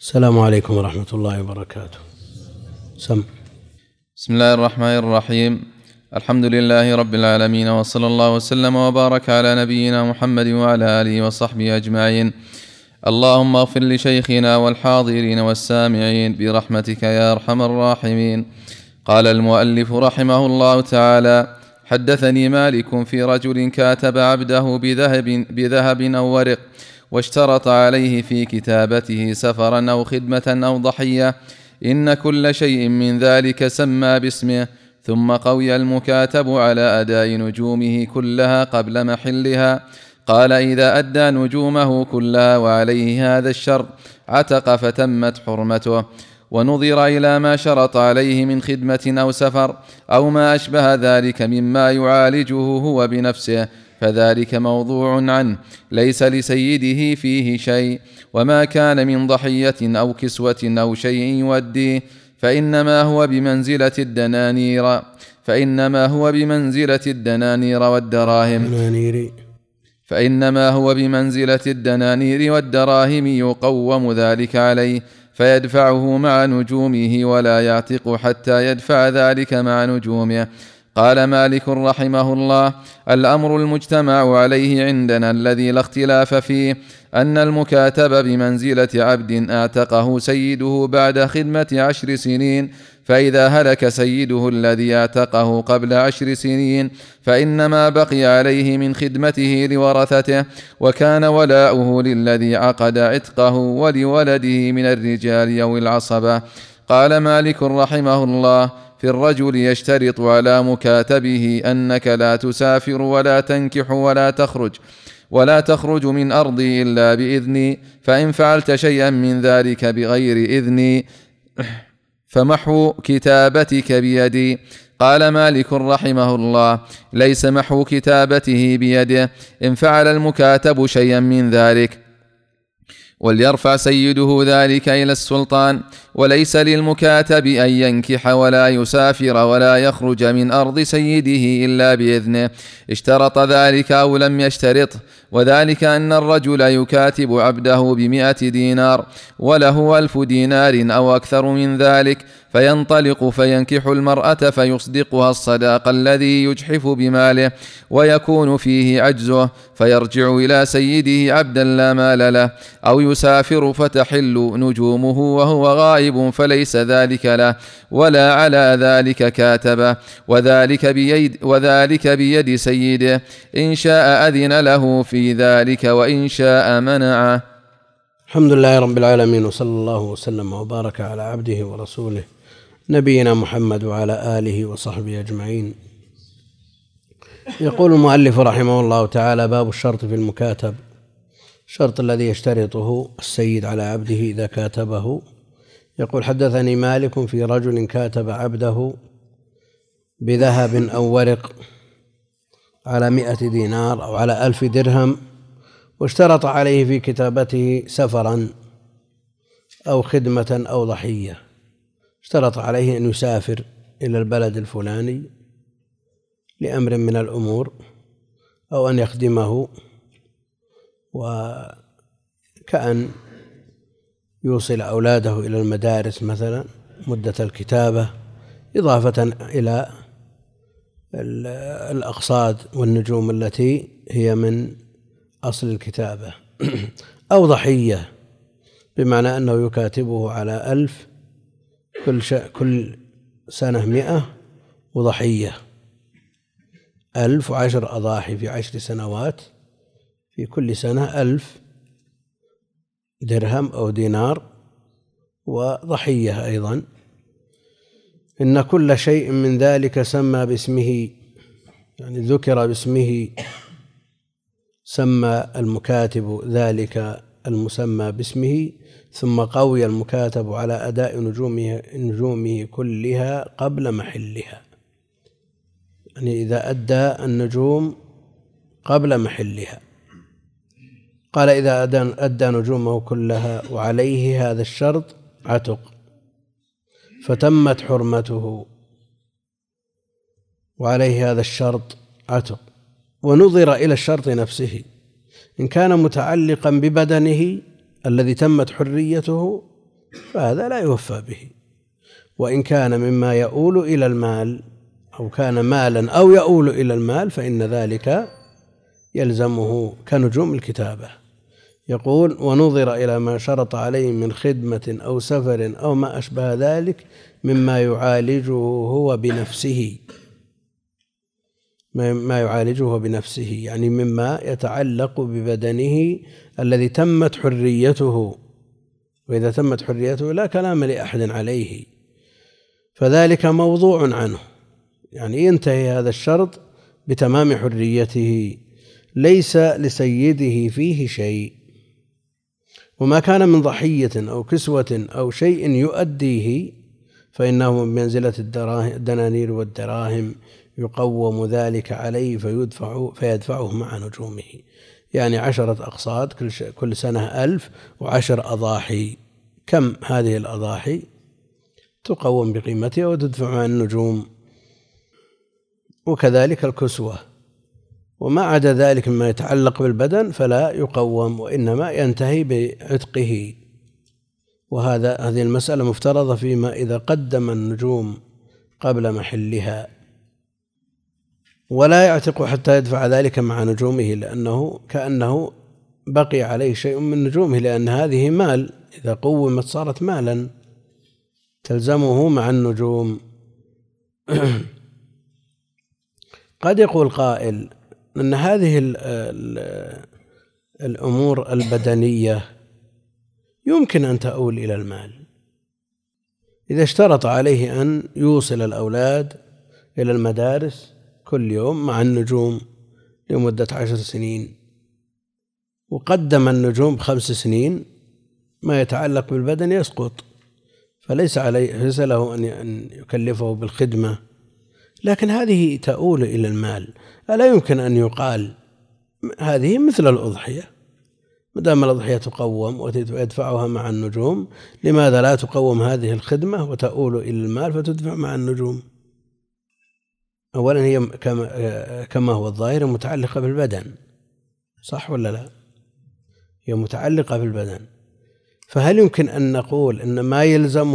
السلام عليكم ورحمة الله وبركاته. بسم الله الرحمن الرحيم. الحمد لله رب العالمين، وصلى الله وسلم وبارك على نبينا محمد وعلى آله وصحبه أجمعين. اللهم اغفر لشيخنا والحاضرين والسامعين برحمتك يا أرحم الراحمين. قال المؤلف رحمه الله تعالى: حدثني مالك في رجل كاتب عبده بذهب أو ورق، واشترط عليه في كتابته سفرا أو خدمة أو ضحية، إن كل شيء من ذلك سمى باسمه، ثم قوي المكاتب على أداء نجومه كلها قبل محلها. قال: إذا أدى نجومه كلها وعليه هذا الشرط عتق فتمت حرمته. ونظر إلى ما شرط عليه من خدمة أو سفر أو ما أشبه ذلك مما يعالجه هو بنفسه، فذلك موضوع عنه، ليس لسيده فيه شيء. وما كان من ضحية أو كسوة أو شيء يوديه فإنما هو بمنزلة الدنانير والدراهم يقوم ذلك عليه، فيدفعه مع نجومه ولا يعتق حتى يدفع ذلك مع نجومه. قال مالك رحمه الله: الأمر المجتمع عليه عندنا الذي لا اختلاف فيه أن المكاتب بمنزلة عبد اعتقه سيده بعد خدمة 10 سنين، فإذا هلك سيده الذي اعتقه قبل 10 سنين فإنما بقي عليه من خدمته لورثته، وكان ولاؤه للذي عقد عتقه ولولده من الرجال أو العصبة. قال مالك رحمه الله: في الرجل يشترط على مكاتبه أنك لا تسافر ولا تنكح ولا تخرج من أرضي إلا بإذني، فإن فعلت شيئا من ذلك بغير إذني فمحو كتابتك بيدي. قال مالك رحمه الله: ليس محو كتابته بيده إن فعل المكاتب شيئا من ذلك، وليرفع سيده ذلك إلى السلطان، وليس للمكاتب أن ينكح ولا يسافر ولا يخرج من أرض سيده إلا بإذنه، اشترط ذلك أو لم يشترطه، وذلك أن الرجل يكاتب عبده ب100 دينار وله 1000 دينار أو أكثر من ذلك، فينطلق فينكح المرأة فيصدقها الصداق الذي يجحف بماله ويكون فيه عجزه، فيرجع إلى سيده عبدا لا مال له، أو يسافر فتحل نجومه وهو غائب فليس ذلك له ولا على ذلك كاتبه، وذلك بيد سيده، إن شاء أذن له في ذلك وإن شاء منعه. الحمد لله رب العالمين، وصلى الله وسلم وبارك على عبده ورسوله نبينا محمد وعلى آله وصحبه أجمعين. يقول المؤلف رحمه الله تعالى: باب الشرط في المكاتب. الشرط الذي يشترطه السيد على عبده إذا كاتبه. يقول: حدثني مالك في رجل كاتب عبده بذهب أو ورق على 100 دينار أو على 1000 درهم، واشترط عليه في كتابته سفرا أو خدمة أو ضحية. اشترط عليه أن يسافر إلى البلد الفلاني لأمر من الأمور، أو أن يخدمه، وكأن يوصل أولاده إلى المدارس مثلا مدة الكتابة، إضافة إلى الأقصاد والنجوم التي هي من أصل الكتابة. أو ضحية، بمعنى أنه يكاتبه على 1000 كل سنة 100، وضحية 1000 و10 أضاحي في 10 سنوات، في كل سنة 1000 درهم أو دينار، وضحية أيضا. إن كل شيء من ذلك سمى باسمه، يعني ذكر باسمه، سمى المكاتب ذلك المسمى باسمه، ثم قوي المكاتب على أداء نجومه كلها قبل محلها، يعني إذا أدى النجوم قبل محلها. قال: إذا أدى نجومه كلها وعليه هذا الشرط عتق فتمت حرمته، وعليه هذا الشرط عتق. ونظر إلى الشرط نفسه، إن كان متعلقا ببدنه الذي تمت حريته فهذا لا يوفى به. وإن كان مما يؤول إلى المال أو كان مالا أو يؤول إلى المال فإن ذلك يلزمه كنجوم الكتابة. يقول: ونظر إلى ما شرط عليه من خدمة أو سفر أو ما أشبه ذلك مما يعالجه هو بنفسه، ما يعالجه بنفسه يعني مما يتعلق ببدنه الذي تمت حريته، وإذا تمت حريته لا كلام لأحد عليه، فذلك موضوع عنه، يعني ينتهي هذا الشرط بتمام حريته، ليس لسيده فيه شيء. وما كان من ضحية أو كسوة أو شيء يؤديه فإنه من منزلة الدنانير والدراهم، يقوم ذلك عليه فيدفعه مع نجومه. يعني 10 أقساط كل سنة 1000 و10 أضاحي. كم هذه الأضاحي؟ تقوم بقيمتها وتدفع مع النجوم. وكذلك الكسوة، وما عدا ذلك مما يتعلق بالبدن فلا يقوم، وإنما ينتهي بعتقه. هذه المسألة مفترضة فيما إذا قدم النجوم قبل محلها، ولا يعتق حتى يدفع ذلك مع نجومه، لأنه كأنه بقي عليه شيء من نجومه، لأن هذه مال، إذا قومت صارت مالا تلزمه مع النجوم. قد يقول قائل أن هذه الأمور البدنية يمكن أن تؤول إلى المال إذا اشترط عليه أن يوصل الأولاد إلى المدارس كل يوم مع النجوم لمدة 10 سنين، وقدم النجوم ب5 سنين، ما يتعلق بالبدن يسقط، فليس له أن يكلفه بالخدمة. لكن هذه تؤول إلى المال، ألا يمكن أن يقال هذه مثل الأضحية؟ ما دام الأضحية تقوم ويدفعها مع النجوم، لماذا لا تقوم هذه الخدمة وتؤول إلى المال فتدفع مع النجوم؟ أولا هي كما هو الظاهر متعلقة بالبدن، صح ولا لا؟ هي متعلقة بالبدن، فهل يمكن أن نقول أن ما يلزمه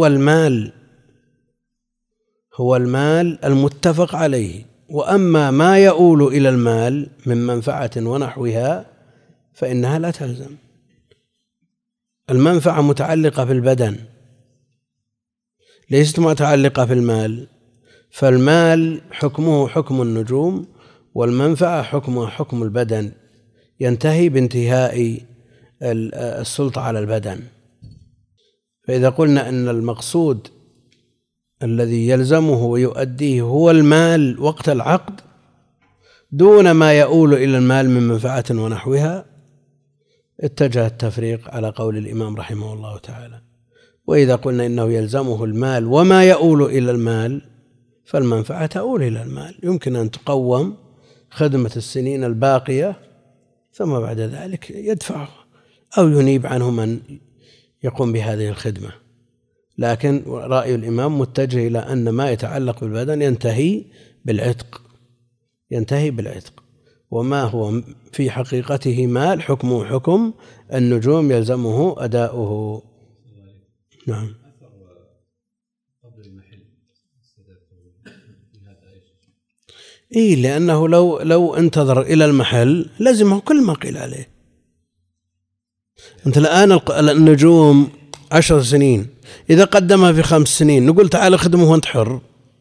هو المال المتفق عليه، وأما ما يؤول إلى المال من منفعة ونحوها فإنها لا تلزم؟ المنفعة متعلقة بالبدن ليست متعلقة بالمال، فالمال حكمه حكم النجوم، والمنفعة حكمها حكم البدن، ينتهي بانتهاء السلطة على البدن. فإذا قلنا أن المقصود الذي يلزمه ويؤديه هو المال وقت العقد دون ما يؤول إلى المال من منفعة ونحوها، اتجه التفريق على قول الإمام رحمه الله تعالى. وإذا قلنا إنه يلزمه المال وما يؤول إلى المال فالمنفعة تؤول إلى المال، يمكن أن تقوم خدمة السنين الباقية ثم بعد ذلك يدفعه أو ينيب عنه من يقوم بهذه الخدمة. لكن رأي الإمام متجه إلى أن ما يتعلق بالبدن ينتهي بالعتق، وما هو في حقيقته مال حكمه حكم النجوم يلزمه أداؤه. نعم. إيه، لأنه لو انتظر إلى المحل لزمه كل ما قيل عليه. أنت الآن النجوم 10 سنين، إذا قدمها في 5 سنين نقول تعال خدمه وانت حر،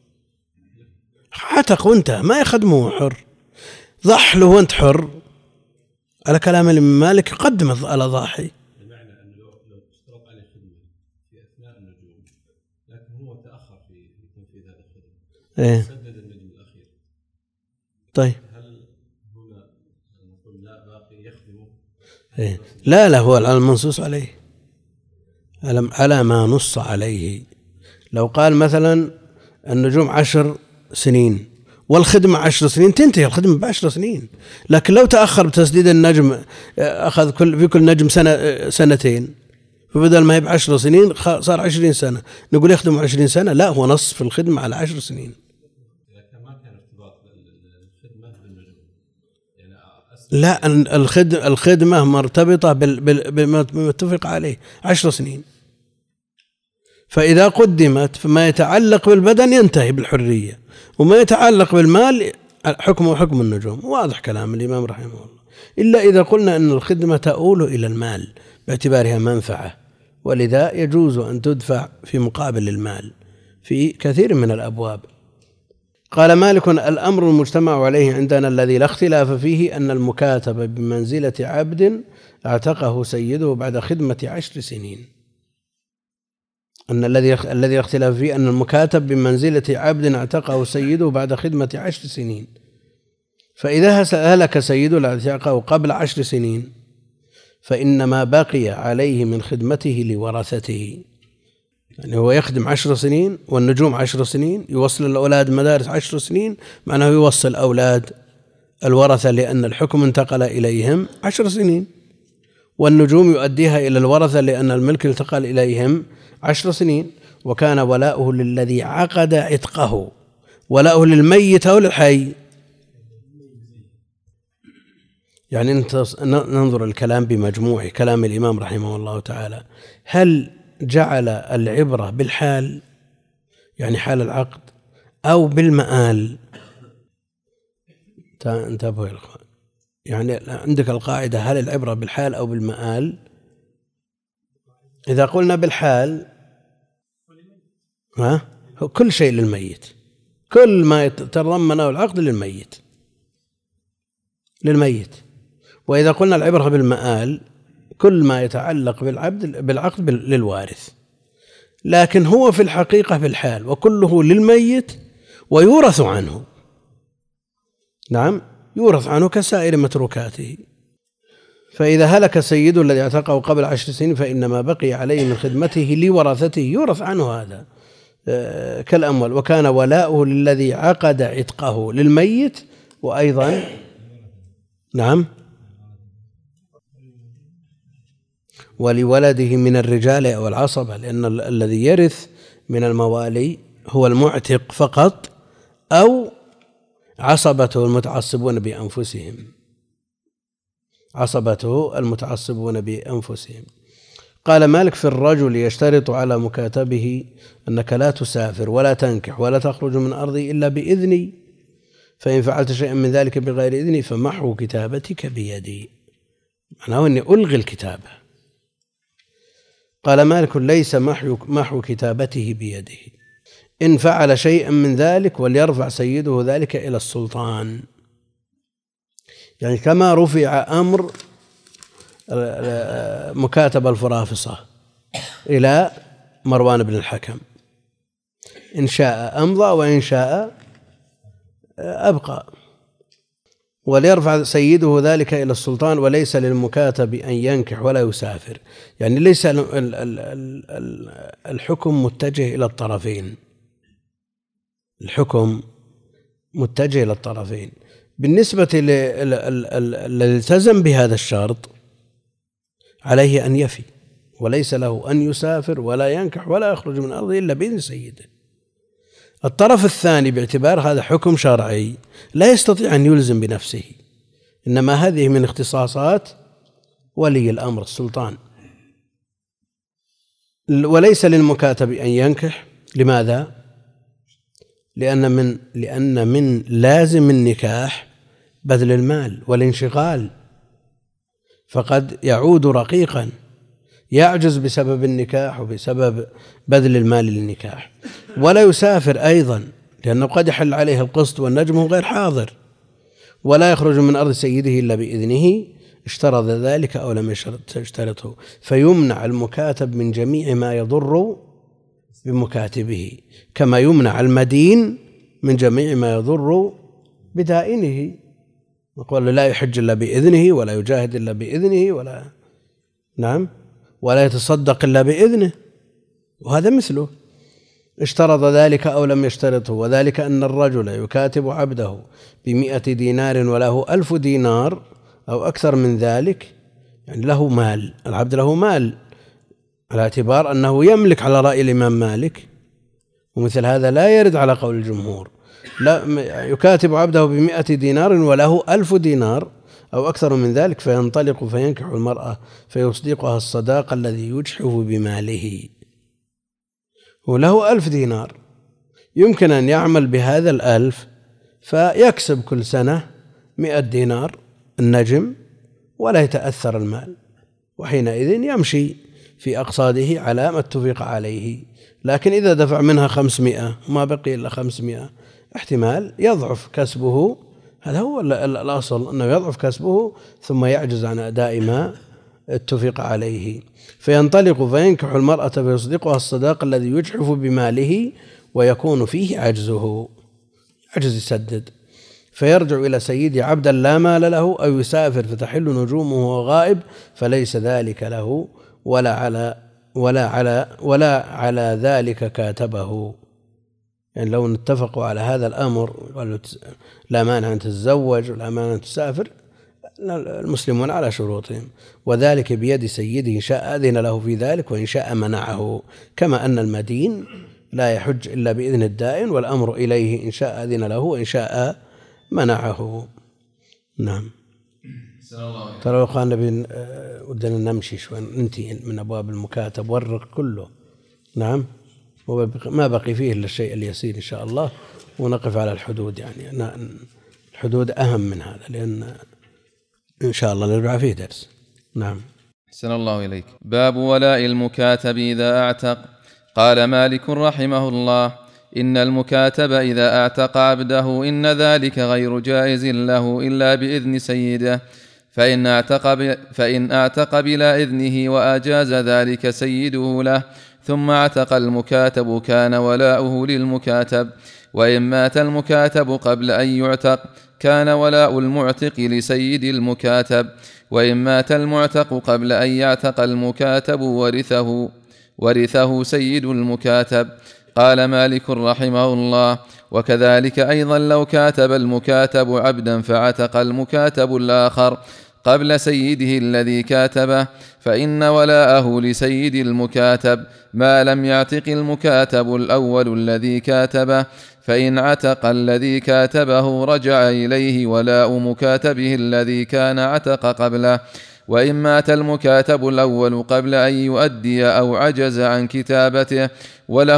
عتق وانت ما يخدمه حر، ضح له وانت حر، على كلام الإمام مالك قدم الأضاحي. بمعنى أنه لو اشترط عليه خدمة في أثناء النجوم لكن هو تأخر في تنفيذ هذه الخدمة، سدد النجم الأخير، طيب هل هنا نقول لا باقي يخدمه؟ لا هو المنصوص عليه على ما نص عليه. لو قال مثلا النجوم 10 سنين والخدمة 10 سنين تنتهي الخدمة ب10 سنين، لكن لو تأخر بتسديد النجم أخذ في كل نجم سنتين، فبدل ما هي ب10 سنين صار 20 سنة، نقول يخدم 20 سنة؟ لا، هو نص في الخدمة على 10 سنين. ما كان ارتباط الخدمة بالنجوم، لا، الخدمة مرتبطة بالمتفق عليه 10 سنين. فإذا قدمت فما يتعلق بالبدن ينتهي بالحرية، وما يتعلق بالمال حكمه حكم النجوم. واضح كلام الإمام رحمه الله. إلا إذا قلنا أن الخدمة تؤول إلى المال باعتبارها منفعة، ولذا يجوز أن تدفع في مقابل المال في كثير من الأبواب. قال مالك: الأمر المجتمع عليه عندنا الذي لا اختلاف فيه أن المكاتب بمنزلة عبد اعتقه سيده بعد خدمة 10 سنين. أن الذي اختلاف فيه أن المكاتب بمنزلة عبد اعتقه سيده بعد خدمة 10 سنين. فإذا هلك سيده اعتقه قبل 10 سنين فإنما بقي عليه من خدمته لورثته. يعني هو يخدم 10 سنين والنجوم 10 سنين، يوصل الأولاد مدارس 10 سنين، معناه يوصل أولاد الورثة لأن الحكم انتقل إليهم 10 سنين، والنجوم يؤديها إلى الورثة لأن الملك انتقل إليهم 10 سنين. وكان ولاؤه للذي عقد عتقه. ولاؤه للميت أو للحي؟ يعني ننظر الكلام بمجموع كلام الإمام رحمه الله تعالى. هل جعل العبرة بالحال، يعني حال العقد، أو بالمآل؟ انتبهوا يا الأخوان، يعني عندك القاعدة: هل العبرة بالحال أو بالمآل؟ إذا قلنا بالحال كل شيء للميت، كل ما يتضمنه العقد للميت. وإذا قلنا العبرة بالمآل كل ما يتعلق بالعقد للوارث. لكن هو في الحقيقة بالحال، وكله للميت ويورث عنه. نعم، يورث عنه كسائر متروكاته. فإذا هلك سيده الذي اعتقه قبل 10 سنين فإنما بقي عليه من خدمته لورثته، يورث عنه هذا كالأموال. وكان ولاؤه للذي عقد عتقه للميت، وأيضا نعم ولولده من الرجال أو العصبة، لأن الذي يرث من الموالي هو المعتق فقط أو عصبته المتعصبون بأنفسهم. عصبته المتعصبون بأنفسهم. قال مالك: في الرجل يشترط على مكاتبه أنك لا تسافر ولا تنكح ولا تخرج من أرضي إلا بإذني، فإن فعلت شيئا من ذلك بغير إذني فمحو كتابتك بيدي. معناه أني ألغي الكتابة. قال مالك: ليس محو كتابته بيده، إن فعل شيئا من ذلك وليرفع سيده ذلك إلى السلطان. يعني كما رفع أمر مكاتب الفرافصة إلى مروان بن الحكم، إن شاء أمضى وإن شاء أبقى. وليرفع سيده ذلك إلى السلطان، وليس للمكاتب أن ينكح ولا يسافر. يعني ليس الحكم متجه إلى الطرفين، الحكم متجه إلى الطرفين. بالنسبة للذي التزم بهذا الشرط عليه أن يفي، وليس له أن يسافر ولا ينكح ولا يخرج من أرضه إلا بإذن سيده. الطرف الثاني باعتبار هذا حكم شرعي لا يستطيع أن يلزم بنفسه، إنما هذه من اختصاصات ولي الأمر السلطان. وليس للمكاتب أن ينكح. لماذا؟ لأن من لازم النكاح بذل المال والانشغال، فقد يعود رقيقا يعجز بسبب النكاح وبسبب بذل المال للنكاح. ولا يسافر أيضا لأنه قد يحل عليه القسط والنجم غير حاضر. ولا يخرج من أرض سيده إلا بإذنه، اشترط ذلك أو لم يشترطه، فيمنع المكاتب من جميع ما يضر بمكاتبه، كما يمنع المدين من جميع ما يضر بدائنه. نقول لا يحج إلا بإذنه، ولا يجاهد إلا بإذنه، ولا يتصدق إلا بإذنه، وهذا مثله. اشترط ذلك أو لم يشترطه، وذلك أن الرجل يكاتب عبده ب100 دينار وله 1000 دينار أو أكثر من ذلك، يعني له مال، العبد له مال، على اعتبار أنه يملك على رأي الإمام مالك، ومثل هذا لا يرد على قول الجمهور. لا، يكاتب عبده ب100 دينار وله 1000 دينار أو أكثر من ذلك، فينطلق فينكح المرأة فيصدقها الصداق الذي يجحف بماله. وله 1000 دينار، يمكن أن يعمل بهذا 1000 فيكسب كل سنة 100 دينار النجم ولا يتأثر المال، وحينئذ يمشي في أقصاده على ما اتفق عليه. لكن إذا دفع منها 500 وما بقي إلا 500 احتمال يضعف كسبه، هذا هو الأصل أنه يضعف كسبه ثم يعجز عن أداء ما اتفق عليه، فينطلق فينكح المرأة فيصدقها الصداق الذي يجحف بماله ويكون فيه عجزه، عجز يسدد، فيرجع إلى سيده عبدا لا مال له، أو يسافر فتحل نجومه وهو غائب فليس ذلك له ولا على ذلك كاتبه. يعني لو اتفقوا على هذا الأمر لا مانع أن تتزوج ولا مانع أن تسافر، المسلمون على شروطهم، وذلك بيد سيده، إن شاء أذن له في ذلك وإن شاء منعه، كما أن المدين لا يحج إلا بإذن الدائن والأمر إليه، إن شاء أذن له وإن شاء منعه. نعم. ترى لو قال ودنا نمشي شوي ننتهي من أبواب المكاتب والرق كله. نعم، ما بقي فيه إلا الشيء اليسير إن شاء الله، ونقف على الحدود. يعني الحدود أهم من هذا، لأن إن شاء الله نرجع فيه درس. نعم. أحسن الله إليك. باب ولاء المكاتب إذا أعتق. قال مالك رحمه الله: إن المكاتب إذا أعتق عبده إن ذلك غير جائز له إلا بإذن سيده، فإن أعتق بلا إذنه وأجاز ذلك سيده له ثم اعتق المكاتب كان ولاؤه للمكاتب، وإن مات المكاتب قبل أن يعتق كان ولاء المعتق لسيد المكاتب، وإن مات المعتق قبل أن يعتق المكاتب ورثه سيد المكاتب. قال مالك رحمه الله: وكذلك أيضا لو كاتب المكاتب عبدا فعتق المكاتب الآخر قبل سيده الذي كاتبه فإن ولاءه لسيد المكاتب ما لم يعتق المكاتب الأول الذي كاتبه، فإن عتق الذي كاتبه رجع إليه ولاء مكاتبه الذي كان عتق قبله. وإن مات المكاتب الأول قبل أن يؤدي أو عجز عن كتابته وله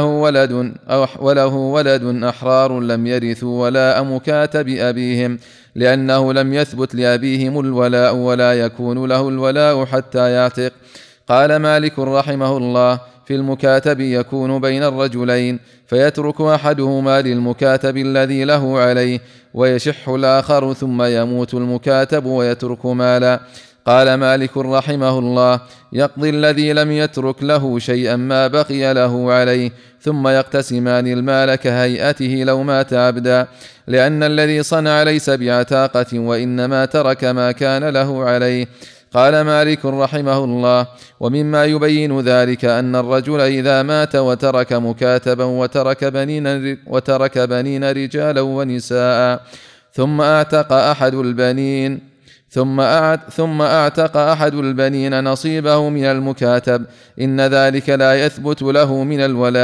ولد أحرار لم يرثوا ولاء مكاتب أبيهم، لأنه لم يثبت لأبيهم الولاء ولا يكون له الولاء حتى يعتق. قال مالك رحمه الله: في المكاتب يكون بين الرجلين، فيترك أحدهما للمكاتب الذي له عليه ويشح الآخر، ثم يموت المكاتب ويترك مالا. قال مالك رحمه الله: يقضي الذي لم يترك له شيئا ما بقي له عليه، ثم يقتسمان المال كهيئته لو مات عبدا، لأن الذي صنع ليس بعتاقة وإنما ترك ما كان له عليه. قال مالك رحمه الله: ومما يبين ذلك أن الرجل إذا مات وترك مكاتبا وترك بنين رجالا ونساء ثم أعتق أحد البنين نصيبه من المكاتب، إن ذلك لا يثبت له من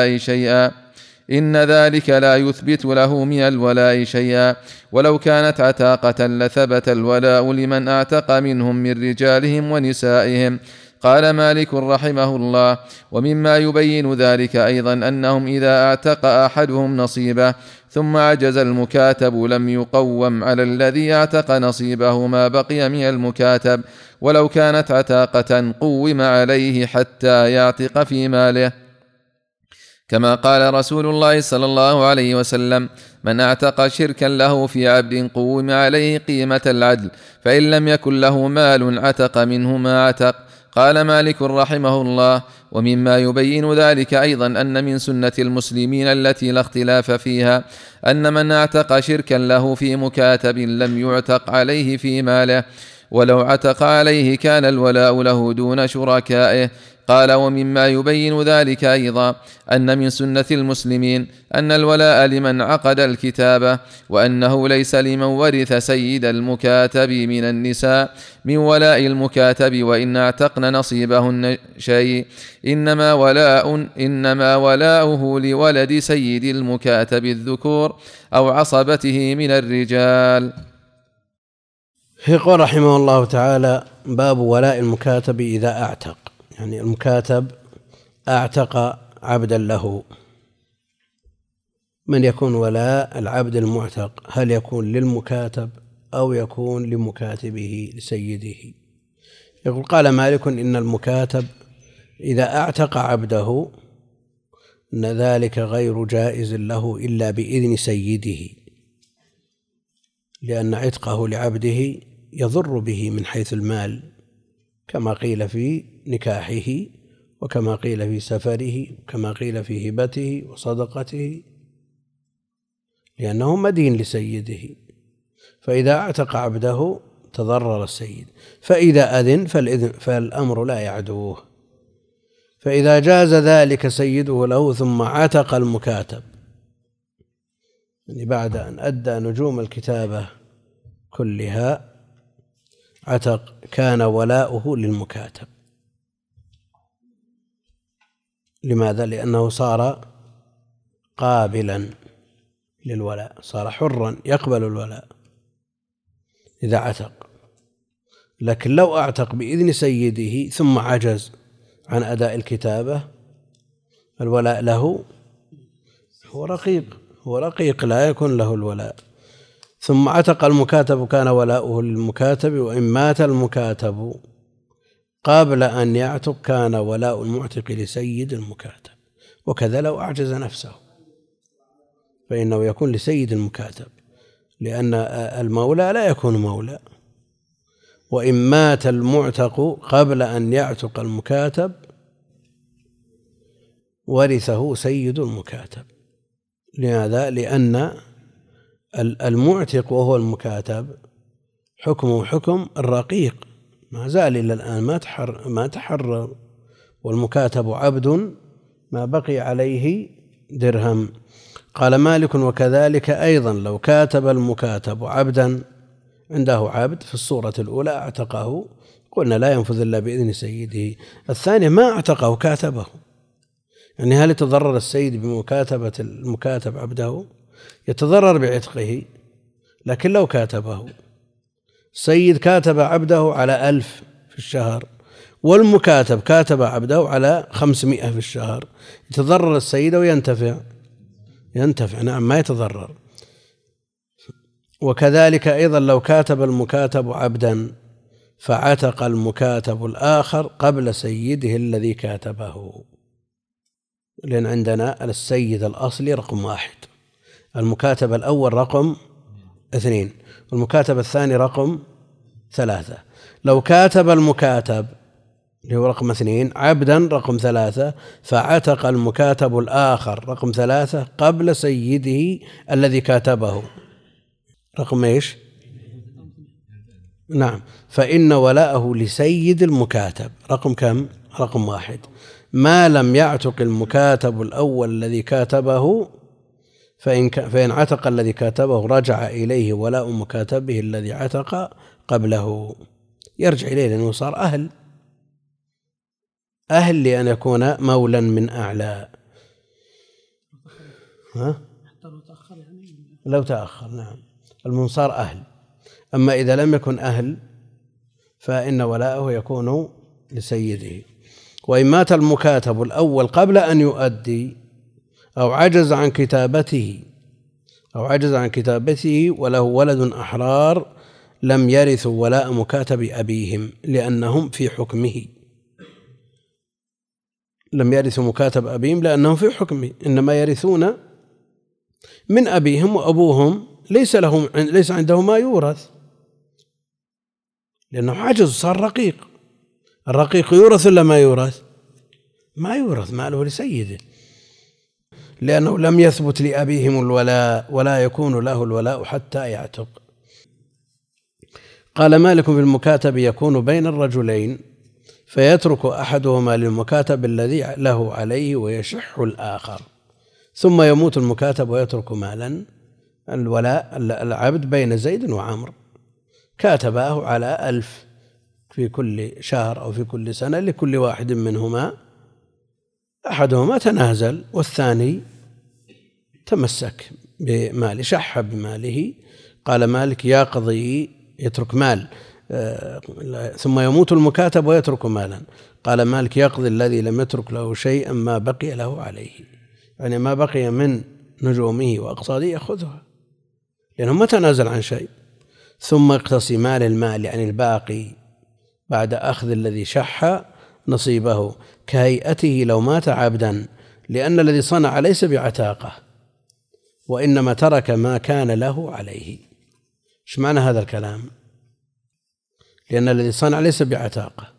الولاء شيئا، ولو كانت عتاقة لثبت الولاء لمن أعتق منهم من رجالهم ونسائهم. قال مالك رحمه الله: ومما يبين ذلك أيضا أنهم إذا اعتق أحدهم نصيبه ثم عجز المكاتب لم يقوم على الذي اعتق نصيبه ما بقي من المكاتب، ولو كانت عتاقة قوم عليه حتى يعتق في ماله، كما قال رسول الله صلى الله عليه وسلم: من اعتق شركا له في عبد قوم عليه قيمة العدل، فإن لم يكن له مال عتق منه ما عتق. قال مالك رحمه الله: ومما يبين ذلك أيضا أن من سنة المسلمين التي لا اختلاف فيها أن من اعتق شركا له في مكاتب لم يعتق عليه في ماله، ولو عتق عليه كان الولاء له دون شركائه. قال: ومما يبين ذلك أيضا أن من سنة المسلمين أن الولاء لمن عقد الكتابة، وأنه ليس لمن ورث سيد المكاتب من النساء من ولاء المكاتب وإن اعتقن نصيبهن شيء، إنما ولاؤه لولد سيد المكاتب الذكور أو عصبته من الرجال. يقول رحمه الله تعالى: باب ولاء المكاتب إذا أعتق. يعني المكاتب أعتق عبدا له من يكون ولاء العبد المعتق؟ هل يكون للمكاتب أو يكون لمكاتبه لسيده؟ يقول قال مالك إن المكاتب إذا اعتق عبده أن ذلك غير جائز له إلا بإذن سيده، لأن عتقه لعبده يضر به من حيث المال، كما قيل في نكاحه، وكما قيل في سفره، وكما قيل في هبته وصدقته، لأنه مدين لسيده. فإذا اعتق عبده تضرر السيد، فإذا أذن فالأمر لا يعدوه. فإذا جاز ذلك سيده له ثم عتق المكاتب، يعني بعد أن أدى نجوم الكتابة كلها عتق، كان ولاؤه للمكاتب. لماذا؟ لأنه صار قابلا للولاء، صار حرا يقبل الولاء إذا عتق. لكن لو اعتق بإذن سيده ثم عجز عن أداء الكتابة، الولاء له هو رقيق لا يكون له الولاء. ثم عتق المكاتب كان ولاؤه للمكاتب، وإن مات المكاتب قبل أن يعتق كان ولاء المعتق لسيد المكاتب. وكذا لو أعجز نفسه فإنه يكون لسيد المكاتب، لأن المولى لا يكون مولى. وإن مات المعتق قبل أن يعتق المكاتب ورثه سيد المكاتب. لماذا؟ لأن المعتق وهو المكاتب حكمه حكم الرقيق، ما زال إلى الآن ما تحرر، والمكاتب عبد ما بقي عليه درهم. قال مالك وكذلك أيضا لو كاتب المكاتب عبدا، عنده عبد في الصورة الأولى اعتقه، قلنا لا ينفذ إلا بإذن سيده. الثانية ما اعتقه كاتبه، يعني هل يتضرر السيد بمكاتبة المكاتب عبده؟ يتضرر بعتقه. لكن لو كاتبه السيد كاتب عبده على 1000 في الشهر، والمكاتب كاتب عبده على 500 في الشهر، يتضرر السيد وينتفع؟ ينتفع، نعم، ما يتضرر. وكذلك أيضا لو كاتب المكاتب عبدا فعتق المكاتب الآخر قبل سيده الذي كاتبه، لأن عندنا السيد الأصلي رقم 1، المكاتب الأول رقم 2، والمكاتب الثاني رقم 3. لو كاتب المكاتب اللي هو رقم 2 عبدا رقم 3، فعتق المكاتب الآخر رقم 3 قبل سيده الذي كاتبه رقم ايش؟ نعم، فإن ولاءه لسيد المكاتب رقم كم؟ رقم 1، ما لم يعتق المكاتب الأول الذي كاتبه، فإن عتق الذي كاتبه رجع إليه ولاء مكاتبه الذي عتق قبله، يرجع إليه لأنه صار أهل لأن يكون مولا من أعلى. لو تأخر نعم، المنصار أهل. أما إذا لم يكن أهل فإن ولاءه يكون لسيده. وإن مات المكاتب الأول قبل أن يؤدي أو عجز عن كتابته وله ولد أحرار لم يرثوا ولاء مكاتب أبيهم، لأنهم في حكمه. لم يرثوا مكاتب أبيهم لأنهم في حكمه، إنما يرثون من أبيهم، وأبوهم ليس عنده ما يورث، لأنه عجز، صار رقيق. الرقيق يورث ولا ما يورث؟ ما يورث، ماله لسيده، لأنه لم يثبت لأبيهم الولاء، ولا يكون له الولاء حتى يعتق. قال مالك في المكاتب يكون بين الرجلين، فيترك أحدهما للمكاتب الذي له عليه ويشح الآخر، ثم يموت المكاتب ويترك مالا. الولاء العبد بين زيد وعمر، كاتباه على 1000 في كل شهر أو في كل سنة، لكل واحد منهما أحدهما تنازل والثاني تمسك بماله، شح بماله. قال مالك يقضي، يترك مال، ثم يموت المكاتب ويترك مالا. قال مالك يقضي الذي لم يترك له شيئا ما بقي له عليه، يعني ما بقي من نجومه وأقصاده يأخذها، لأنه ما تنازل عن شيء. ثم اقتسمان المال، يعني الباقي بعد أخذ الذي شح نصيبه، كهيئته لو مات عبدا، لأن الذي صنع ليس بعتاقة، وإنما ترك ما كان له عليه. ايش معنى هذا الكلام؟ لأن الذي صنع ليس بعتاقة.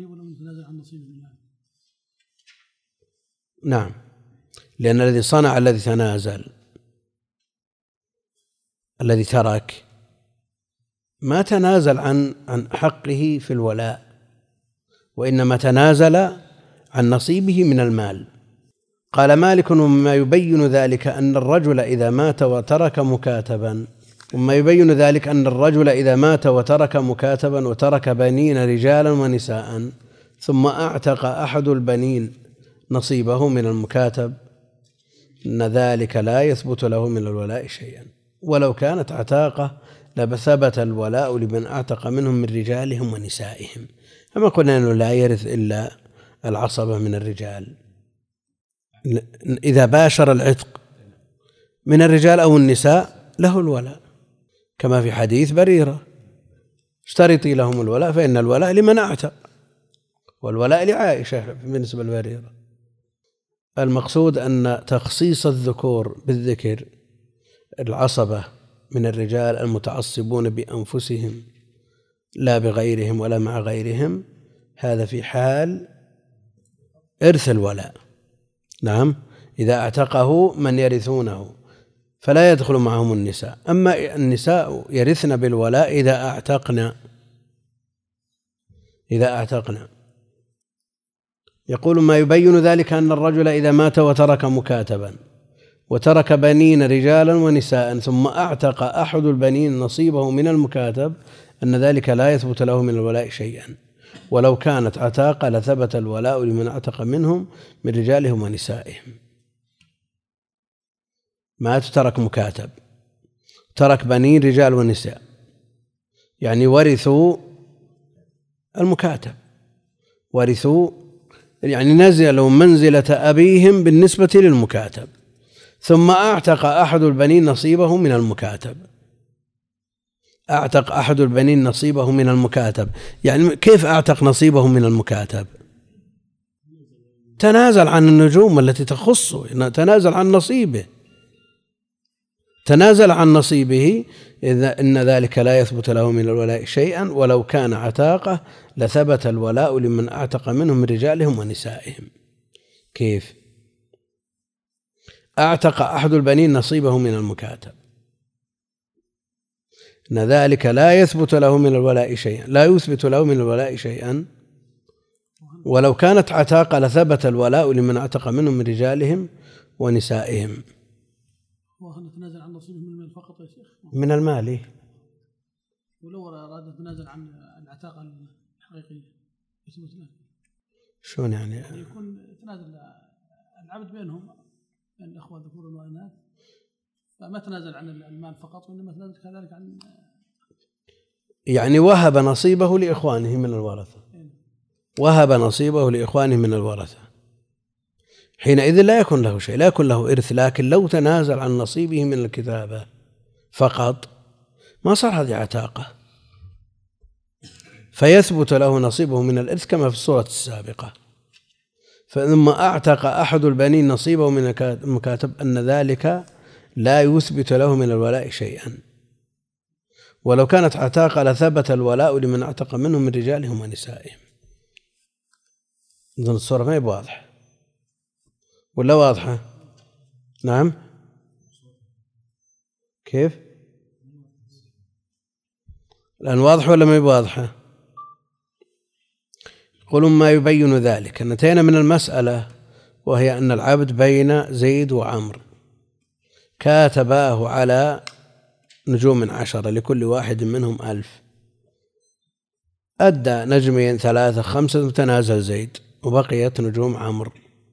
نعم، لأن الذي صنع الذي تنازل الذي ترك ما تنازل عن حقه في الولاء، وإنما تنازل عن نصيبه من المال. قال مالك: ومما يبين ذلك أن الرجل إذا مات وترك مكاتبا، وترك بنين رجالا ونساء، ثم أعتق أحد البنين نصيبه من المكاتب، أن ذلك لا يثبت له من الولاء شيئا، ولو كانت عتاقة لثبت الولاء لمن أعتق منهم من رجالهم ونسائهم. أما قلنا أنه لا يرث إلا العصبة من الرجال إذا باشر العتق من الرجال أو النساء له الولاء، كما في حديث بريرة: اشترطي لهم الولاء فإن الولاء لمن أعتق، والولاء لعائشة بالنسبة لبريرة. المقصود أن تخصيص الذكور بالذكر، العصبة من الرجال المتعصبون بأنفسهم لا بغيرهم ولا مع غيرهم، هذا في حال إرث الولاء. نعم، إذا اعتقه من يرثونه فلا يدخل معهم النساء. أما النساء يرثن بالولاء إذا اعتقنا. يقول: ما يبين ذلك أن الرجل إذا مات وترك مكاتبا وترك بنين رجالا ونساء، ثم أعتق أحد البنين نصيبه من المكاتب، أن ذلك لا يثبت له من الولاء شيئا، ولو كانت عتاقة لثبت الولاء لمن اعتق منهم من رجالهم ونسائهم. ما ترك مكاتب، ترك بنين رجال ونساء، يعني ورثوا المكاتب، يعني نزلوا منزلة أبيهم بالنسبة للمكاتب. ثم أعتق أحد البنين نصيبه من المكاتب. أعتق أحد البنين نصيبه من المكاتب، يعني كيف أعتق نصيبه من المكاتب؟ تنازل عن النجوم التي تخصه، تنازل عن نصيبه، إذا إن ذلك لا يثبت له من الولاء شيئا، ولو كان عتاقة لثبت الولاء لمن أعتق منهم من رجالهم ونسائهم. كيف؟ أعتق أحد البنين نصيبه من المكاتب، إن ذلك لا يثبت له من الولاء شيئا، ولو كانت عتاقة لثبت الولاء لمن أعتق منهم من رجالهم ونسائهم. نتنازل عن نصيبه من المال فقط يا شيخ؟ من المال. ولو أراد نتنازل عن العتاقة الحقيقية يثبت له؟ شلون يعني؟ يكون تنازل العبد بين الأخوة ذكور وإناث، فما تنازل عن المال فقط، وإنما تنازل كذلك عن، يعني وهب نصيبه لإخوانه من الورثة، حينئذ لا يكون له شيء، لا يكون له إرث. لكن لو تنازل عن نصيبه من الكتابة فقط ما صار هذه عتاقة، فيثبت له نصيبه من الإرث كما في الصورة السابقة. ثم أعتق أحد البنين نصيبه من المكاتب، أن ذلك لا يثبت له من الولاء شيئا، ولو كانت عتاقة لثبت الولاء لمن اعتق منهم من رجالهم ونسائهم. إذن الصورة ما هي واضحة ولا واضحة؟ نعم، كيف؟ الآن واضحة ولا ما هي واضحة؟ يقولون: ما يبين ذلك أن انتهينا من المسألة، وهي أن العبد بين زيد وعمر كاتباه على نجوم 10 لكل واحد منهم 1000، أدى نجمين 3 5 تنازل زيد وبقيت نجوم عمرو،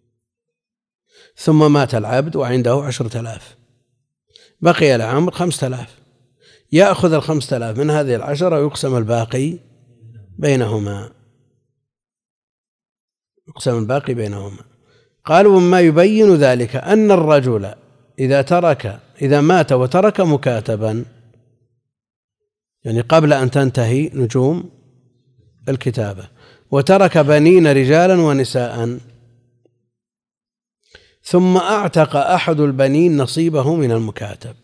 ثم مات العبد وعنده 10,000، بقي لعمرو 5000، يأخذ 5000 من هذه 10 ويقسم الباقي بينهما. قالوا: وما يبين ذلك أن الرجل إذا مات وترك مكاتبا، يعني قبل أن تنتهي نجوم الكتابة، وترك بنين رجالا ونساء، ثم أعتق أحد البنين نصيبه من المكاتب،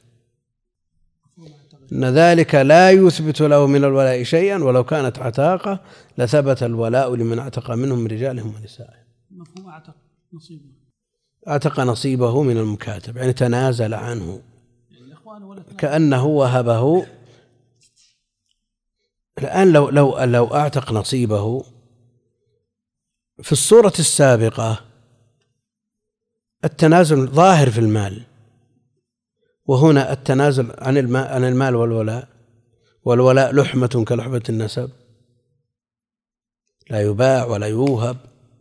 إن ذلك لا يثبت له من الولاء شيئا، ولو كانت عتاقة لثبت الولاء لمن اعتق منهم من رجالهم ونسائهم. مفهوم أعتق نصيبه، اعتق نصيبه من المكاتب، يعني تنازل عنه كأنه وهبه. الآن لو أعتق نصيبه في الصورة السابقة التنازل ظاهر في المال، وهنا التنازل عن المال والولاء لحمة كلحمة النسب، لا يباع ولا يوهب.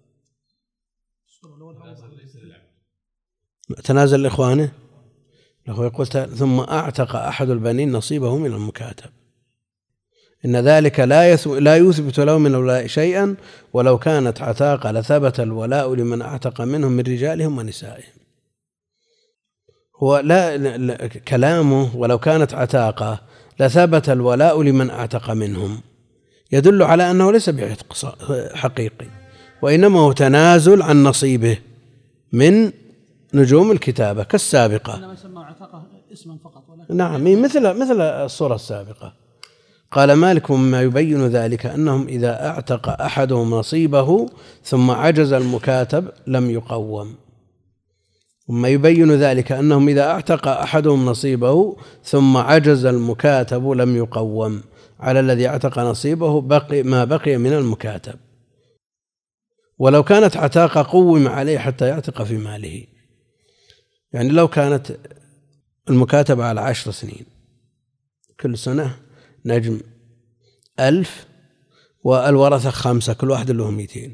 تنازل لإخوانه، له يقول ثم أعتق أحد البنين نصيبه من المكاتب، إن ذلك لا يثبت له من الولاء شيئا، ولو كانت عتاقة لثبت الولاء لمن أعتق منهم من رجالهم ونسائهم. هو لا كلامه ولو كانت عتاقة لثبت الولاء لمن أعتق منهم يدل على أنه ليس بعتق حقيقي، وإنما هو تنازل عن نصيبه من نجوم الكتابة كالسابقة. إنما يسمى عتاقة اسما فقط. نعم، مثل الصورة السابقة. قال مالك مما يبين ذلك أنهم إذا أعتق أحدهم نصيبه ثم عجز المكاتب لم يقوم. وما يبين ذلك أنهم إذا أعتق أحدهم نصيبه ثم عجز المكاتب لم يقوم على الذي اعتق نصيبه ما بقي من المكاتب، ولو كانت عتاقة قوم عليه حتى يعتق في ماله. يعني لو كانت المكاتبة على 10 سنين، كل سنة نجم 1000 والورثة 5، كل واحد له 200،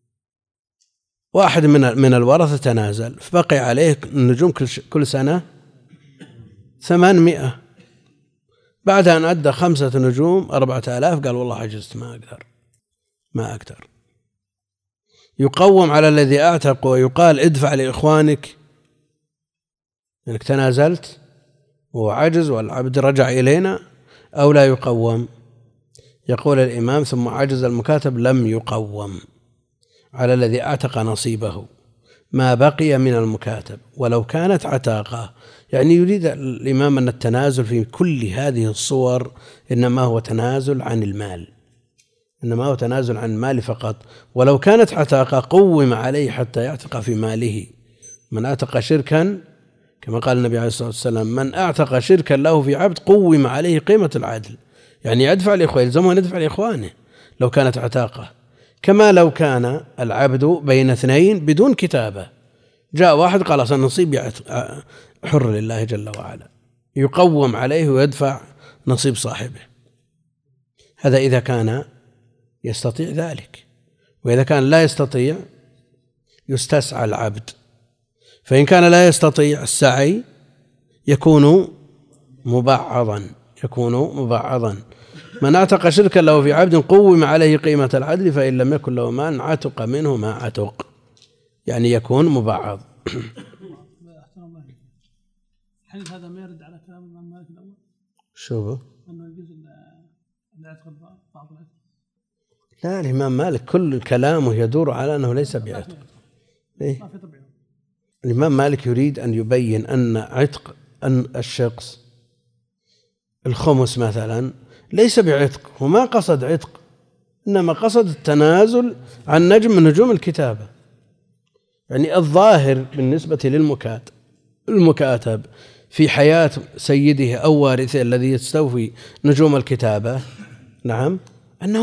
واحد من الورثة تنازل فبقي عليه النجوم كل سنة 800، بعد أن أدى 5 نجوم 4000 قال والله عجزت ما أقدر. يقوم على الذي أعتق ويقال ادفع لإخوانك أنك تنازلت وعجز والعبد رجع إلينا، أو لا يقوم. يقول الإمام ثم عجز المكاتب لم يقوم على الذي أعتق نصيبه ما بقي من المكاتب ولو كانت عتاقة. يعني يريد الإمام أن التنازل في كل هذه الصور إنما هو تنازل عن المال، إنما هو تنازل عن المال فقط. ولو كانت عتاقة قوم عليه حتى يعتق في ماله. من أعتق شركا كما قال النبي عليه الصلاة والسلام من أعتق شركا له في عبد قوم عليه قيمة العدل، يعني يدفع لإخوانه، يلزمه أن يدفع لإخوانه لو كانت عتاقة. كما لو كان العبد بين 2 بدون كتابة، جاء واحد قال أصلا نصيب حر لله جل وعلا، يقوم عليه ويدفع نصيب صاحبه. هذا إذا كان يستطيع ذلك، وإذا كان لا يستطيع يستسعى العبد. فإن كان لا يستطيع السعي يكون مبعضا. من اعتق شركا له في عبد قوم عليه قيمة العدل، فإن لم يكن له مال عتق منه ما عتق، يعني يكون مبعض. الحديث هذا ما يرد على كلام الإمام مالك الأول؟ شو أنه يجوز العتق بعض العتق؟ لا، الإمام مالك كل كلامه يدور على أنه ليس بعتق. ما في طبيعة. الإمام مالك يريد أن يبين أن عتق أن الشخص الخمس مثلا ليس بعتق، وما قصد عتق، إنما قصد التنازل عن نجم من نجوم الكتابة. يعني الظاهر بالنسبة للمكاتب في حياة سيده أو وارثه الذي يستوفي نجوم الكتابة، نعم، أنه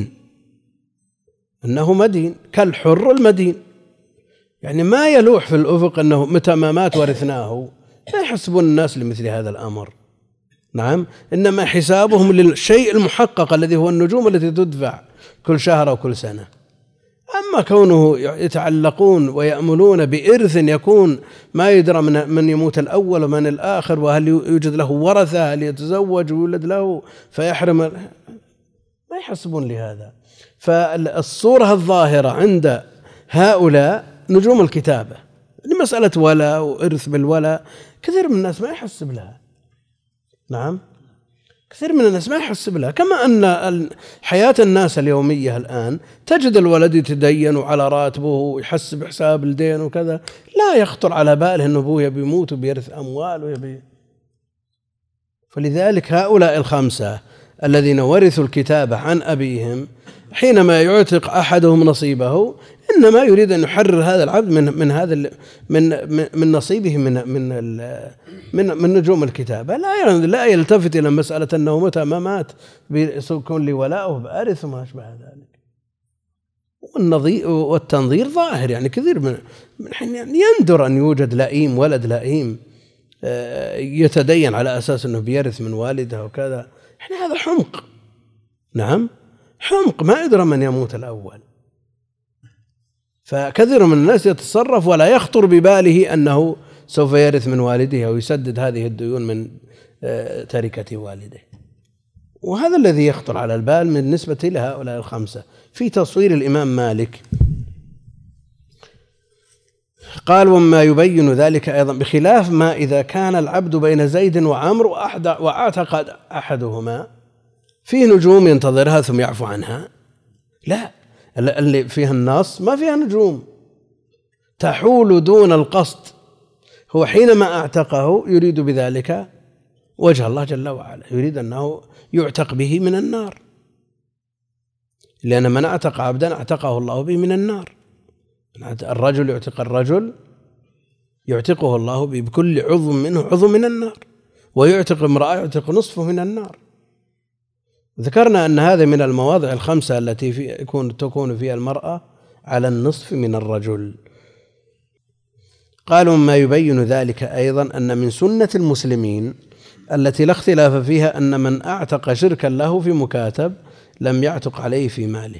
مدين كالحر المدين. يعني ما يلوح في الأفق أنه متى ما مات ورثناه، لا يحسبون الناس لمثل هذا الأمر. نعم، إنما حسابهم للشيء المحقق الذي هو النجوم التي تدفع كل شهر أو كل سنة. أما كونه يتعلقون ويأملون بإرث يكون ما يدرى من يموت الأول ومن الآخر، وهل يوجد له ورثة، هل يتزوج ويولد له فيحرم، ما يحسبون لهذا. فالصورة الظاهرة عند هؤلاء نجوم الكتابة مسألة ولا وإرث بالولا كثير من الناس ما يحسب لها. نعم، كثير من الناس ما يحسب لها. كما أن حياة الناس اليومية الآن تجد الولد يتدين وعلى راتبه ويحسب حساب الدين وكذا، لا يخطر على باله أنه أبوه يبي يموت وبيرث أموال ويبي. فلذلك هؤلاء الخمسة الذين ورثوا الكتابة عن أبيهم حينما يعتق أحدهم نصيبه إنما يريد أن يحرر هذا العبد من هذا من نصيبه من نجوم الكتابة. لا يلتفت إلى مسألة أنه متى ما مات بيكون لي ولاؤه بأرث وما أشبه ذلك. والتنظير ظاهر، يعني كثير من يعني يندر أن يوجد لئيم، ولد لئيم يتدين على أساس أنه بيرث من والده وكذا. يعني هذا حمق. نعم، حمق، ما يدرى من يموت الأول. فكثير من الناس يتصرف ولا يخطر بباله أنه سوف يرث من والده أو يسدد هذه الديون من تركة والده. وهذا الذي يخطر على البال بالنسبة لهؤلاء الخمسة. في تصوير الإمام مالك قال: وما يبين ذلك أيضا بخلاف ما إذا كان العبد بين زيد وعمر واعتقد أحدهما فيه نجوم ينتظرها ثم يعفو عنها. لا، اللي فيها النص ما فيها نجوم، تحول دون القصد. هو حينما اعتقه يريد بذلك وجه الله جل وعلا، يريد أنه يعتق به من النار، لأن من اعتق عبدا اعتقه الله به من النار. الرجل يعتق الرجل يعتقه الله بكل عضو منه عضو من النار، ويعتق امرأة يعتق نصفه من النار. ذكرنا أن هذا من المواضع الخمسة التي تكون فيها المرأة على النصف من الرجل. قالوا: ما يبين ذلك أيضا أن من سنة المسلمين التي لا اختلاف فيها أن من أعتق شركا له في مكاتب لم يعتق عليه في ماله.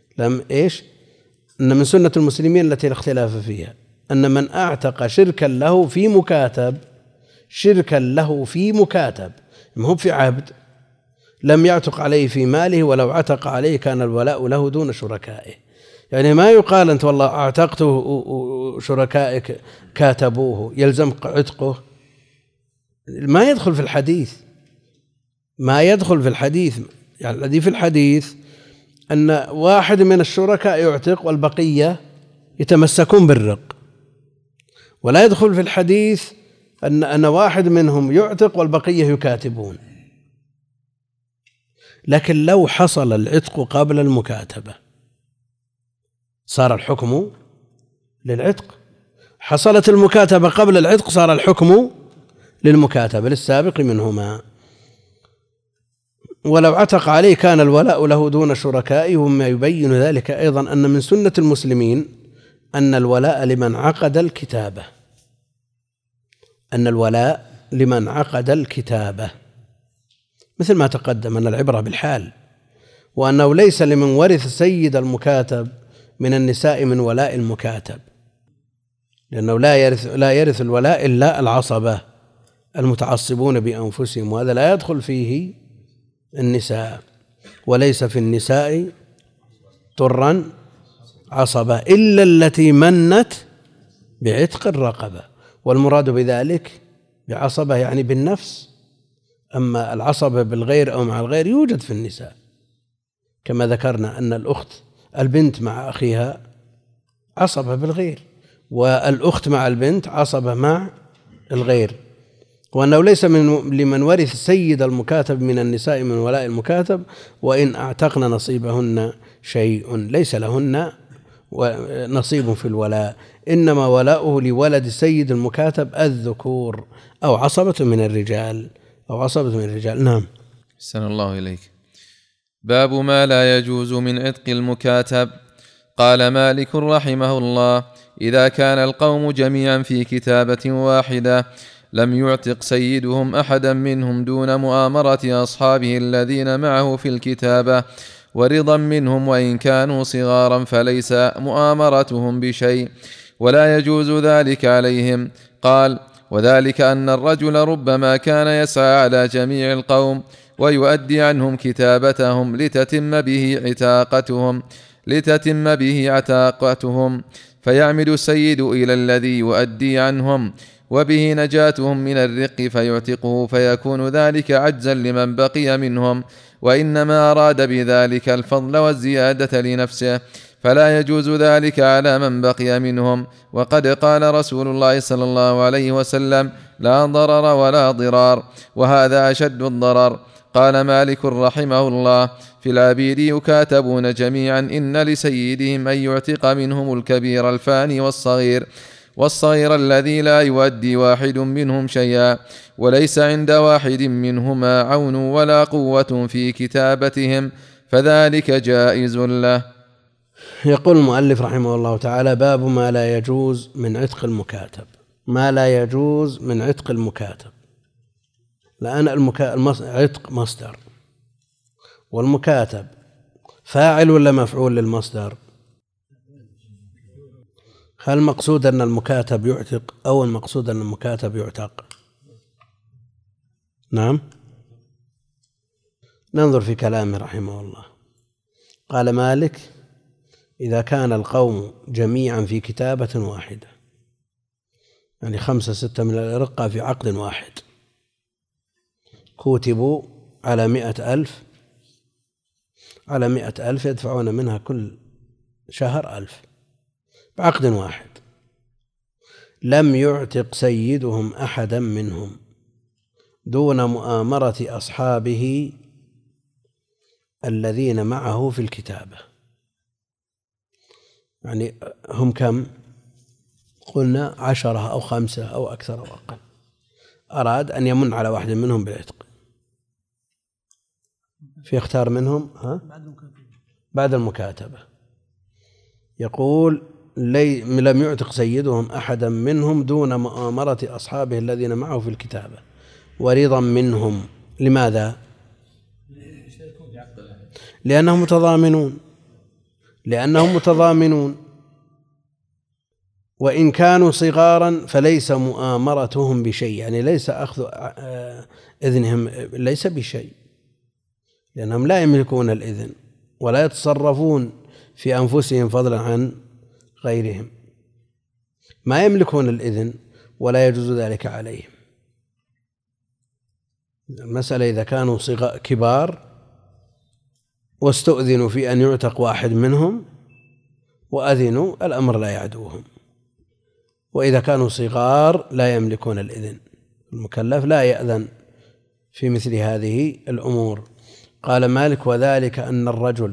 أن من سنة المسلمين التي لا اختلاف فيها أن من أعتق شركا له في مكاتب، شركا له في مكاتب ما هو في عبد، لم يعتق عليه في ماله، ولو عتق عليه كان الولاء له دون شركائه. يعني ما يقال أنت والله أعتقته وشركائك كاتبوه يلزمك عتقه، ما يدخل في الحديث، ما يدخل في الحديث. يعني الذي في الحديث أن واحد من الشركاء يعتق والبقية يتمسكون بالرق، ولا يدخل في الحديث أن واحد منهم يعتق والبقية يكاتبون. لكن لو حصل العتق قبل المكاتبة صار الحكم للعتق، حصلت المكاتبة قبل العتق صار الحكم للمكاتبة للسابق منهما. ولو عتق عليه كان الولاء له دون شركائه. وما يبين ذلك أيضا أن من سنة المسلمين أن الولاء لمن عقد الكتابة، أن الولاء لمن عقد الكتابة، مثل ما تقدم أن العبرة بالحال، وأنه ليس لمن ورث سيد المكاتب من النساء من ولاء المكاتب، لأنه لا يرث الولاء إلا العصبة المتعصبون بأنفسهم، وهذا لا يدخل فيه النساء. وليس في النساء طرا عصبة إلا التي منت بعتق الرقبة، والمراد بذلك بعصبة يعني بالنفس. أما العصبة بالغير أو مع الغير يوجد في النساء، كما ذكرنا أن الأخت البنت مع أخيها عصبة بالغير، والأخت مع البنت عصبة مع الغير. وأنه ليس لمن ورث سيد المكاتب من النساء من ولاء المكاتب وإن أعتقن نصيبهن شيء، ليس لهن نصيب في الولاء، إنما ولاؤه لولد سيد المكاتب الذكور أو عصبة من الرجال، أو عصبة من الرجال. نعم. أحسن الله إليك. باب ما لا يجوز من عتق المكاتب. قال مالك رحمه الله: إذا كان القوم جميعا في كتابة واحدة لم يعتق سيدهم أحدا منهم دون مؤامرة أصحابه الذين معه في الكتابة ورضا منهم، وإن كانوا صغارا فليس مؤامرتهم بشيء ولا يجوز ذلك عليهم. قال: وذلك أن الرجل ربما كان يسعى على جميع القوم ويؤدي عنهم كتابتهم لتتم به عتاقتهم، فيعمد السيد إلى الذي يؤدي عنهم وبه نجاتهم من الرق فيعتقه، فيكون ذلك عجزا لمن بقي منهم، وإنما أراد بذلك الفضل والزيادة لنفسه، فلا يجوز ذلك على من بقي منهم. وقد قال رسول الله صلى الله عليه وسلم: لا ضرر ولا ضرار، وهذا أشد الضرر. قال مالك رحمه الله: في العبيد يكاتبون جميعا إن لسيدهم أن يعتق منهم الكبير الفاني والصغير الذي لا يؤدي واحد منهم شيئا، وليس عند واحد منهما عون ولا قوة في كتابتهم، فذلك جائز له. يقول المؤلف رحمه الله تعالى: باب ما لا يجوز من عتق المكاتب. ما لا يجوز من عتق المكاتب، لأن عتق مصدر، والمكاتب فاعل ولا مفعول للمصدر؟ هل المقصود أن المكاتب يعتق أو المقصود أن المكاتب يعتق؟ نعم، ننظر في كلامه رحمه الله. قال مالك: إذا كان القوم جميعا في كتابة واحدة، يعني 5 6 من الأرقة في عقد واحد، كتبوا على 100,000، على 100,000 يدفعون منها كل شهر 1000 بعقد واحد، لم يعتق سيدهم أحدا منهم دون مؤامرة أصحابه الذين معه في الكتابة. يعني هم كم؟ قلنا 10 أو 5 أو أكثر أو أقل. أراد أن يمن على واحد منهم بالعتق، في اختار منهم بعد المكاتبة. يقول: لم يعتق سيدهم أحدا منهم دون مؤامرة أصحابه الذين معه في الكتابة ورضا منهم. لماذا؟ لأنهم متضامنون، وإن كانوا صغارا فليس مؤامرتهم بشيء، يعني ليس أخذ إذنهم ليس بشيء، لأنهم لا يملكون الإذن ولا يتصرفون في أنفسهم فضلا عن غيرهم، ما يملكون الإذن ولا يجوز ذلك عليهم. المسألة إذا كانوا كبار واستؤذنوا في أن يعتق واحد منهم وأذنوا، الأمر لا يعدوهم. وإذا كانوا صغار لا يملكون الإذن، المكلف لا يأذن في مثل هذه الأمور. قال مالك: وذلك أن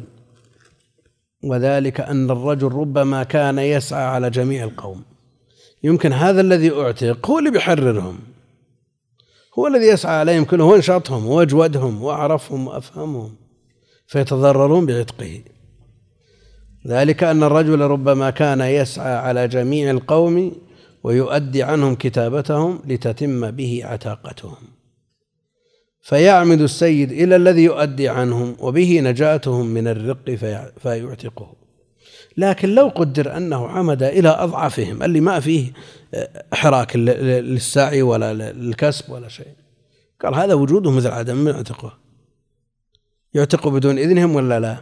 الرجل ربما كان يسعى على جميع القوم. يمكن هذا الذي أعتق هو اللي بيحررهم، هو الذي يسعى عليهم كلهم، هو انشطهم واجودهم وأعرفهم وأفهمهم، فيتضررون بعتقه. ذلك أن الرجل ربما كان يسعى على جميع القوم ويؤدي عنهم كتابتهم لتتم به عتاقتهم، فيعمد السيد إلى الذي يؤدي عنهم وبه نجاتهم من الرق فيعتقه. لكن لو قدر أنه عمد إلى أضعفهم اللي ما فيه إحراك للسعي ولا للكسب ولا شيء، قال هذا وجوده مثل عدم، من يعتقوا بدون إذنهم ولا لا؟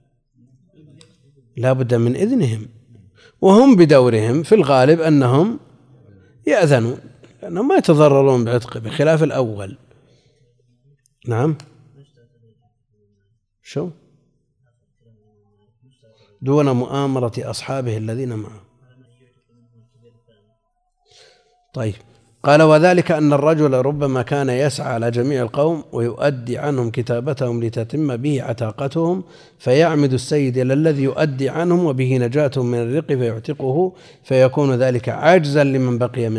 لا بد من إذنهم، وهم بدورهم في الغالب أنهم يأذنون لأنهم ما يتضررون بعتقه بخلاف الأول. نعم، شو؟ دون مؤامرة أصحابه الذين معه. طيب، قال: وذلك أن الرجل ربما كان يسعى على جميع القوم ويؤدي عنهم كتابتهم لتتم به عتاقتهم، فيعمد السيد إلى الذي يؤدي عنهم وبه نجاتهم من الرق فيعتقه، فيكون ذلك عجزا لمن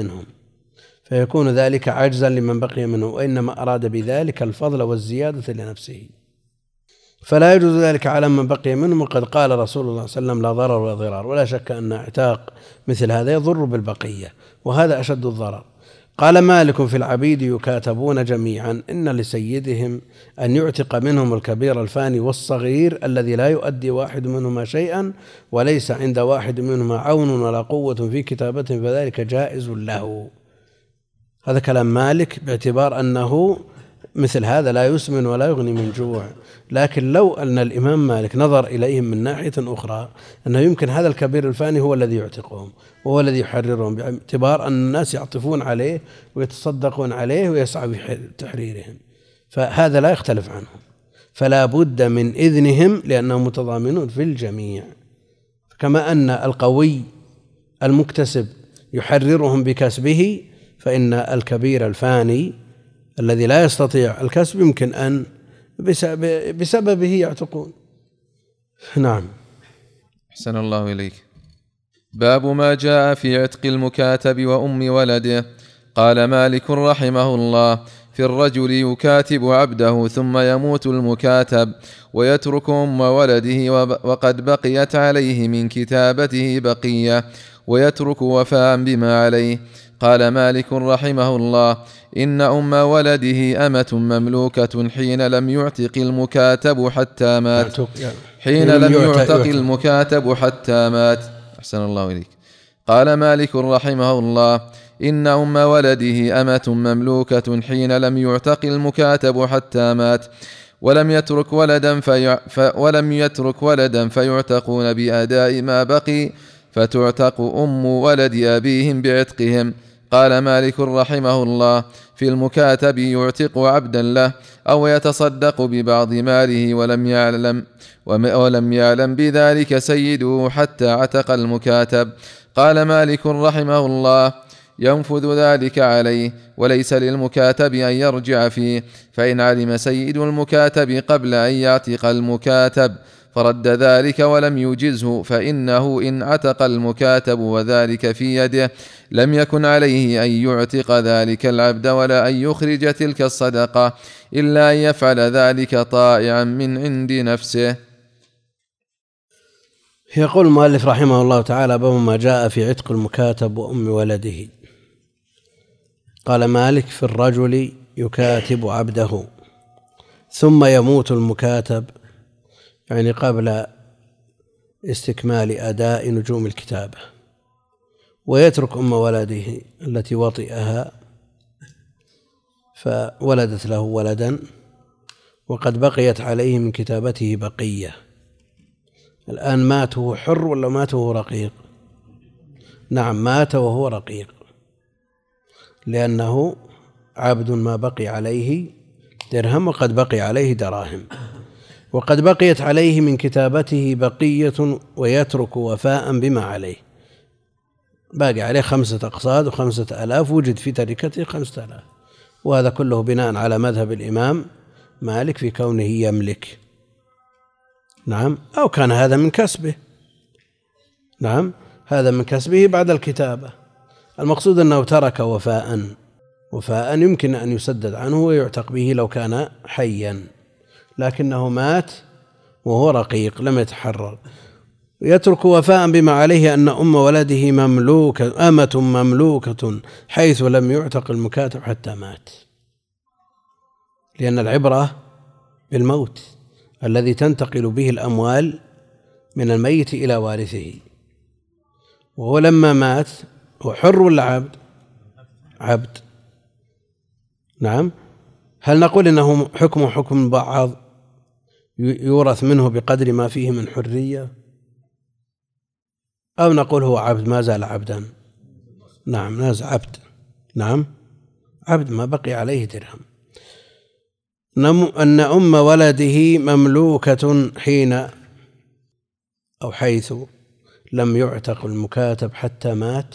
بقي منهم، وإنما أراد بذلك الفضل والزيادة لنفسه، فلا يجوز ذلك على من بقي منهم. وقد قال رسول الله صلى الله عليه وسلم: لا ضرر ولا ضرار. ولا شك أن اعتاق مثل هذا يضر بالبقية، وهذا أشد الضرر. قال مالك: في العبيد يكاتبون جميعا إن لسيدهم أن يعتق منهم الكبير الفاني والصغير الذي لا يؤدي واحد منهما شيئا وليس عند واحد منهما عون ولا قوة في كتابته، فذلك جائز له. هذا كلام مالك باعتبار أنه مثل هذا لا يسمن ولا يغني من جوع. لكن لو أن الإمام مالك نظر إليهم من ناحية أخرى أنه يمكن هذا الكبير الفاني هو الذي يعتقهم وهو الذي يحررهم، باعتبار أن الناس يعطفون عليه ويتصدقون عليه ويسعى في تحريرهم، فهذا لا يختلف عنه، فلا بد من إذنهم لأنهم متضامنون في الجميع. كما أن القوي المكتسب يحررهم بكسبه، فإن الكبير الفاني الذي لا يستطيع الكسب يمكن أن بسببه يعتقون. نعم. أحسن الله إليك. باب ما جاء في عتق المكاتب وأم ولده. قال مالك رحمه الله: في الرجل يكاتب عبده ثم يموت المكاتب ويترك أم ولده وقد بقيت عليه من كتابته بقية ويترك وفاء بما عليه. قال مالك رحمه الله: إن أم ولده أمة مملوكة حين لم يعتق المكاتب حتى مات. أحسن الله إليك. قال مالك رحمه الله: إن أم ولده أمة مملوكة حين لم يعتق المكاتب حتى مات ولم يترك ولدا فيعتقون بأداء ما بقي، فتعتق أم ولد أبيهم بعتقهم. قال مالك رحمه الله: في المكاتب يعتق عبدا له أو يتصدق ببعض ماله ولم يعلم بذلك سيده حتى عتق المكاتب. قال مالك رحمه الله: ينفذ ذلك عليه، وليس للمكاتب أن يرجع فيه، فإن علم سيد المكاتب قبل أن يعتق المكاتب فرد ذلك ولم يجزه، فإنه إن عتق المكاتب وذلك في يده لم يكن عليه أن يعتق ذلك العبد ولا أن يخرج تلك الصدقة، إلا أن يفعل ذلك طائعا من عند نفسه. يقول المؤلف رحمه الله تعالى: باب ما جاء في عتق المكاتب وأم ولده. قال مالك: في الرجل يكاتب عبده ثم يموت المكاتب، يعني قبل استكمال أداء نجوم الكتابة، ويترك أم ولده التي وطئها فولدت له ولدا وقد بقيت عليه من كتابته بقية. الآن مات وهو حر ولا مات وهو رقيق؟ نعم، مات وهو رقيق، لأنه عبد ما بقي عليه درهم وقد بقي عليه دراهم، وقد بقيت عليه من كتابته بقية ويترك وفاء بما عليه. باقي عليه 5 أقساط و5,000، وجد في تركته 5,000، وهذا كله بناء على مذهب الإمام مالك في كونه يملك. نعم، أو كان هذا من كسبه. نعم، هذا من كسبه بعد الكتابة. المقصود أنه ترك وفاء يمكن أن يسدد عنه ويعتق به لو كان حيا، لكنه مات وهو رقيق لم يتحرر. يترك وفاء بما عليه أن أم ولده أمة مملوكة حيث لم يعتق المكاتب حتى مات، لأن العبرة بالموت الذي تنتقل به الأموال من الميت إلى وارثه، وهو لما مات هو حر ولا عبد؟ عبد. نعم. هل نقول إنه حكم بعض يورث منه بقدر ما فيه من حرية، أو نقول هو عبد ما زال عبدا؟ نعم، ناز عبد. نعم، عبد ما بقي عليه درهم. أن أم ولده مملوكة حين أو حيث لم يعتق المكاتب حتى مات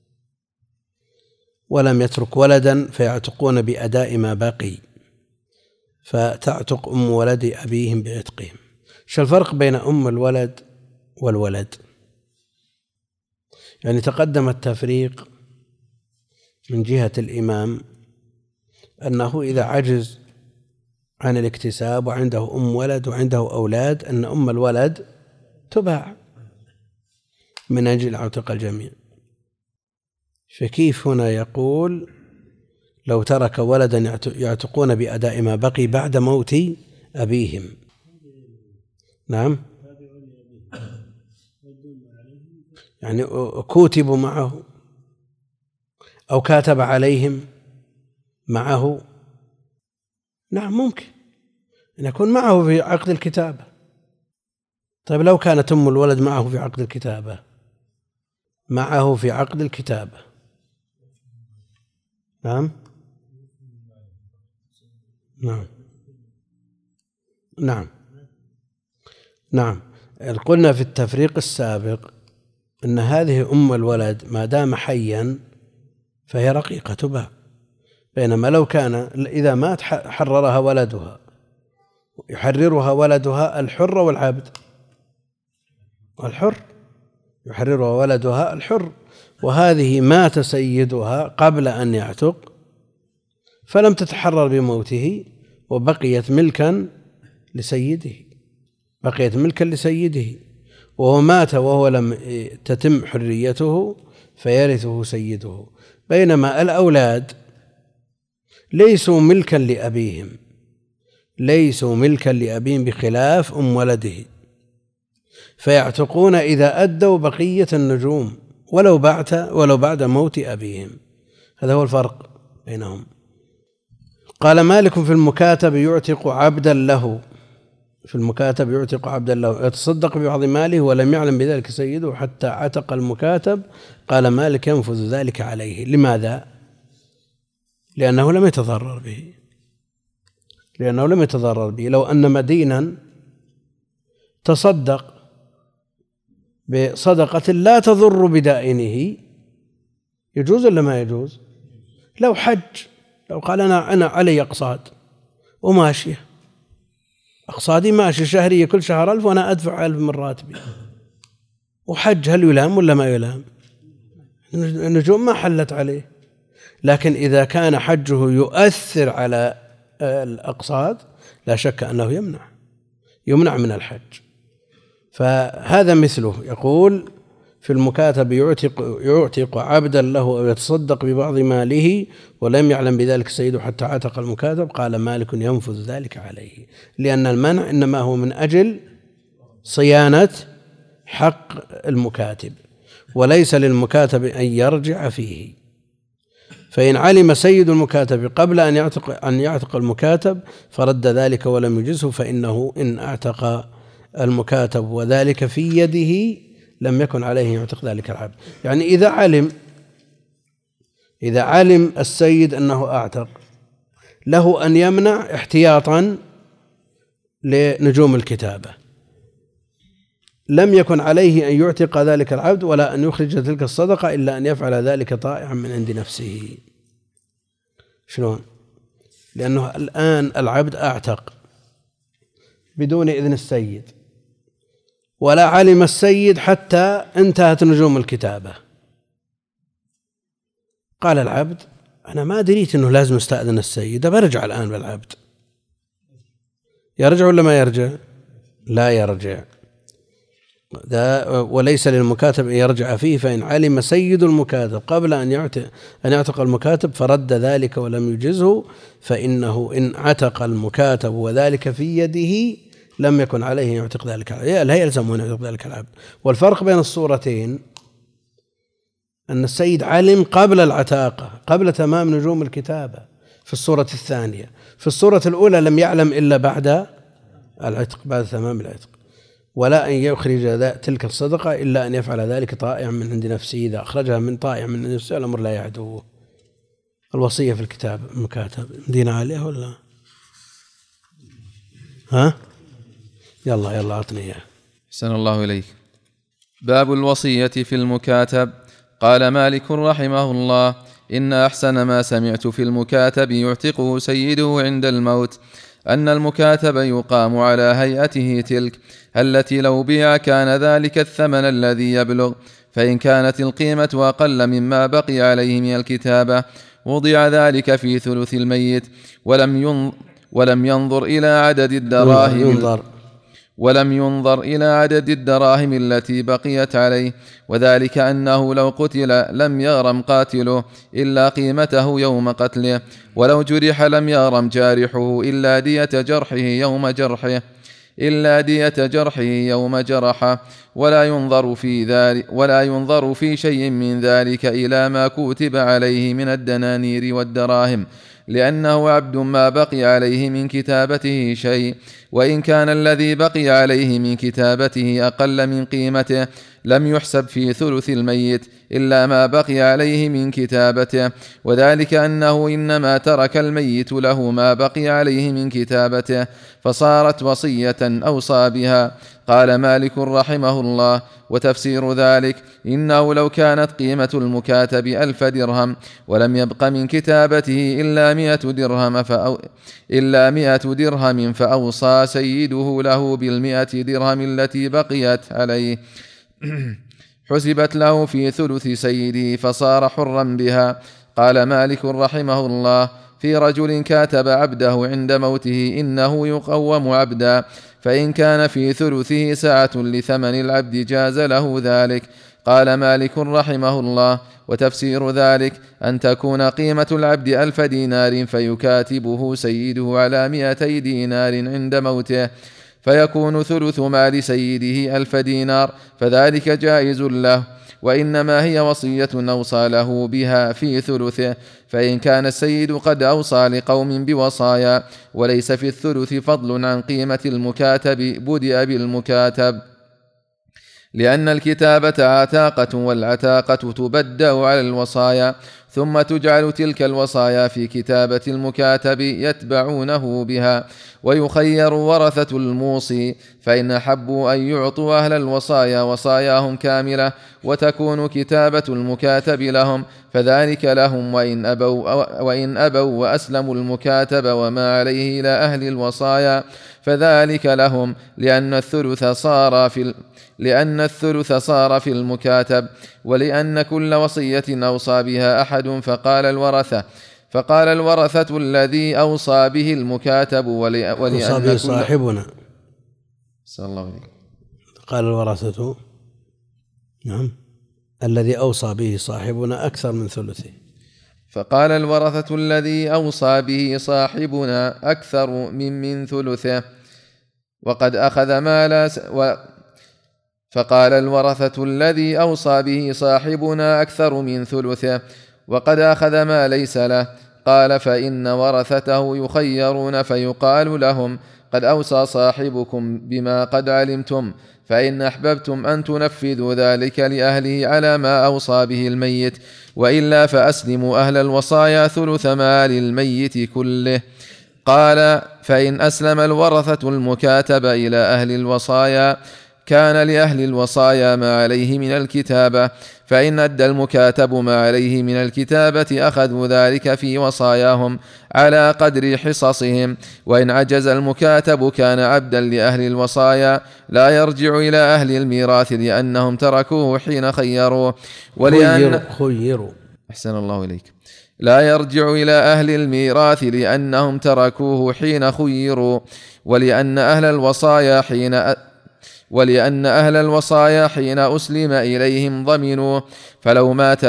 ولم يترك ولدا فيعتقون بأداء ما بقي، فتعتق أم ولد أبيهم بعتقهم. شو الفرق بين أم الولد والولد؟ يعني تقدم التفريق من جهة الإمام أنه إذا عجز عن الاكتساب وعنده أم ولد وعنده أولاد أن أم الولد تباع من أجل عتق الجميع. فكيف هنا يقول لو ترك ولدا يعتقون بأداء ما بقي بعد موت أبيهم؟ نعم، يعني كوتبوا معه أو كاتب عليهم معه نعم ممكن أن يكون معه في عقد الكتابة. طيب لو كانت أم الولد معه في عقد الكتابة، معه في عقد الكتابة، نعم نعم نعم نعم. قلنا في التفريق السابق أن هذه أم الولد ما دام حيا فهي رقيقة تباع، بينما لو كان إذا مات حررها ولدها، يحررها ولدها الحر والعبد، والحر يحررها ولدها الحر، وهذه مات سيدها قبل أن يعتق فلم تتحرر بموته وبقيت ملكا لسيده، بقيت ملكا لسيده، وهو مات وهو لم تتم حريته فيرثه سيده. بينما الأولاد ليسوا ملكا لأبيهم، ليسوا ملكا لأبيهم بخلاف أم ولده، فيعتقون إذا أدوا بقية النجوم ولو بعد موت أبيهم. هذا هو الفرق بينهم. قال مالك في المكاتب يعتق عبدا له، في المكاتب يعتق عبدا له يتصدق ببعض ماله ولم يعلم بذلك سيده حتى عتق المكاتب. قال مالك ينفذ ذلك عليه. لماذا؟ لأنه لم يتضرر به، لأنه لم يتضرر به. لو أن مدينا تصدق بصدقة لا تضر بدائنه يجوز ولا ما يجوز؟ لو حج، لو قال أنا علي أقساط وماشية، أقساطي ماشية شهرية كل شهر 1000 وأنا أدفع 1000 من راتبي، وحج، هل يلام ولا ما يلام؟ النجوم ما حلت عليه. لكن إذا كان حجه يؤثر على الأقساط لا شك أنه يمنع من الحج. فهذا مثله. يقول في المكاتب يعتق عبدا له أو يتصدق ببعض ماله ولم يعلم بذلك سيده حتى عتق المكاتب. قال مالك ينفذ ذلك عليه، لأن المنع إنما هو من أجل صيانة حق المكاتب، وليس للمكاتب أن يرجع فيه. فإن علم سيد المكاتب قبل أن يعتق المكاتب فرد ذلك ولم يجزه، فإنه إن اعتق المكاتب وذلك في يده لم يكن عليه يعتق ذلك العبد. يعني إذا علم السيد أنه أعتق، له أن يمنع احتياطا لنجوم الكتابة، لم يكن عليه أن يعتق ذلك العبد ولا أن يخرج تلك الصدقة إلا أن يفعل ذلك طائعا من عند نفسه. شلون؟ لأنه الآن العبد أعتق بدون إذن السيد، ولا علم السيد حتى انتهت نجوم الكتابة. قال العبد أنا ما دريت أنه لازم استأذن السيد، برجع الآن بالعبد. يرجع ولا ما يرجع؟ لا يرجع. وليس للمكاتب أن يرجع فيه. فإن علم سيد المكاتب قبل أن يعتق المكاتب فرد ذلك ولم يجزه، فإنه إن عتق المكاتب وذلك في يده لم يكن عليه أن يعتق ذلك العبد، لا يلزم أن يعتق ذلك العبد. والفرق بين الصورتين أن السيد علم قبل العتاقة، قبل تمام نجوم الكتابة في الصورة الثانية. في الصورة الأولى لم يعلم إلا بعد العتق، بعد تمام العتق، ولا أن يخرج تلك الصدقة إلا أن يفعل ذلك طائعا من عند نفسه. إذا أخرجها من طائع من عند نفسه الأمر لا يعدوه. الوصية في الكتاب المكاتب دينا عليه ولا ها؟ يلا أعطني إياه. أحسن الله إليك. باب الوصية في المكاتب. قال مالك رحمه الله إن أحسن ما سمعت في المكاتب يعتقه سيده عند الموت أن المكاتب يقام على هيئته تلك التي لو بيع كان ذلك الثمن الذي يبلغ، فإن كانت القيمة أقل مما بقي عليه من الكتابة وضع ذلك في ثلث الميت ولم ينظر إلى عدد الدراهم التي بقيت عليه، وذلك أنه لو قتل لم يغرم قاتله إلا قيمته يوم قتله، ولو جرح لم يغرم جارحه إلا دية جرحه يوم جرحه، ولا ينظر في شيء من ذلك إلى ما كتب عليه من الدنانير والدراهم، لأنه عبد ما بقي عليه من كتابته شيء، وإن كان الذي بقي عليه من كتابته أقل من قيمته لم يحسب في ثلث الميت إلا ما بقي عليه من كتابته، وذلك أنه إنما ترك الميت له ما بقي عليه من كتابته فصارت وصية أوصى بها. قال مالك رحمه الله: وتفسير ذلك إنه لو كانت قيمة المكاتب 1000 درهم ولم يبق من كتابته إلا 100 درهم فأوصى سيده له 100 درهم التي بقيت عليه حسبت له في ثلث سيده فصار حرا بها. قال مالك رحمه الله: في رجل كاتب عبده عند موته إنه يقوم عبدا، فإن كان في ثلثه سعة لثمن العبد جاز له ذلك. قال مالك رحمه الله: وتفسير ذلك أن تكون قيمة العبد 1000 دينار فيكاتبه سيده على 200 دينار عند موته، فيكون ثلث مال سيده 1000 دينار، فذلك جائز له، وإنما هي وصية أوصى له بها في ثلثه. فإن كان السيد قد أوصى لقوم بوصايا وليس في الثلث فضل عن قيمة المكاتب بدأ بالمكاتب، لأن الكتابة عتاقة، والعتاقة تبدأ على الوصايا ثم تجعل تلك الوصايا في كتابة المكاتب يتبعونه بها، ويخير ورثة الموصي، فإن أحبوا أن يعطوا أهل الوصايا وصاياهم كاملة وتكون كتابة المكاتب لهم فذلك لهم، وإن أبوا وأسلموا المكاتب وما عليه إلى أهل الوصايا فذلك لهم، لأن الثلث صار في المكاتب، ولأن كل وصية أوصى بها أحد فقال الورثة الذي أوصى به المكاتب أوصى به صاحبنا. صلى الله عليه. قال الورثة نعم الذي أوصى به صاحبنا أكثر من ثلثه. فقال الورثة الذي أوصى به صاحبنا أكثر من ثلثه وقد أخذ ما فقال الورثة الذي أوصى به صاحبنا أكثر من ثلثه وقد أخذ ما ليس له. قال: فإن ورثته يخيرون فيقال لهم: قد أوصى صاحبكم بما قد علمتم، فإن أحببتم أن تنفذوا ذلك لأهله على ما أوصى به الميت، وإلا فأسلموا أهل الوصايا ثلث مال الميت كله. قال: فإن أسلم الورثة المكاتب إلى أهل الوصايا كان لأهل الوصايا ما عليه من الكتابة، فإن أدى المكاتب ما عليه من الكتابة أخذوا ذلك في وصاياهم على قدر حصصهم، وإن عجز المكاتب كان عبدا لأهل الوصايا لا يرجع إلى أهل الميراث لأنهم تركوه حين خيروه، أحسن الله إليك. لا يرجع إلى أهل الميراث لأنهم تركوه حين خيروا، ولأن أهل الوصايا حين أسلم إليهم ضمنوا، فلو مات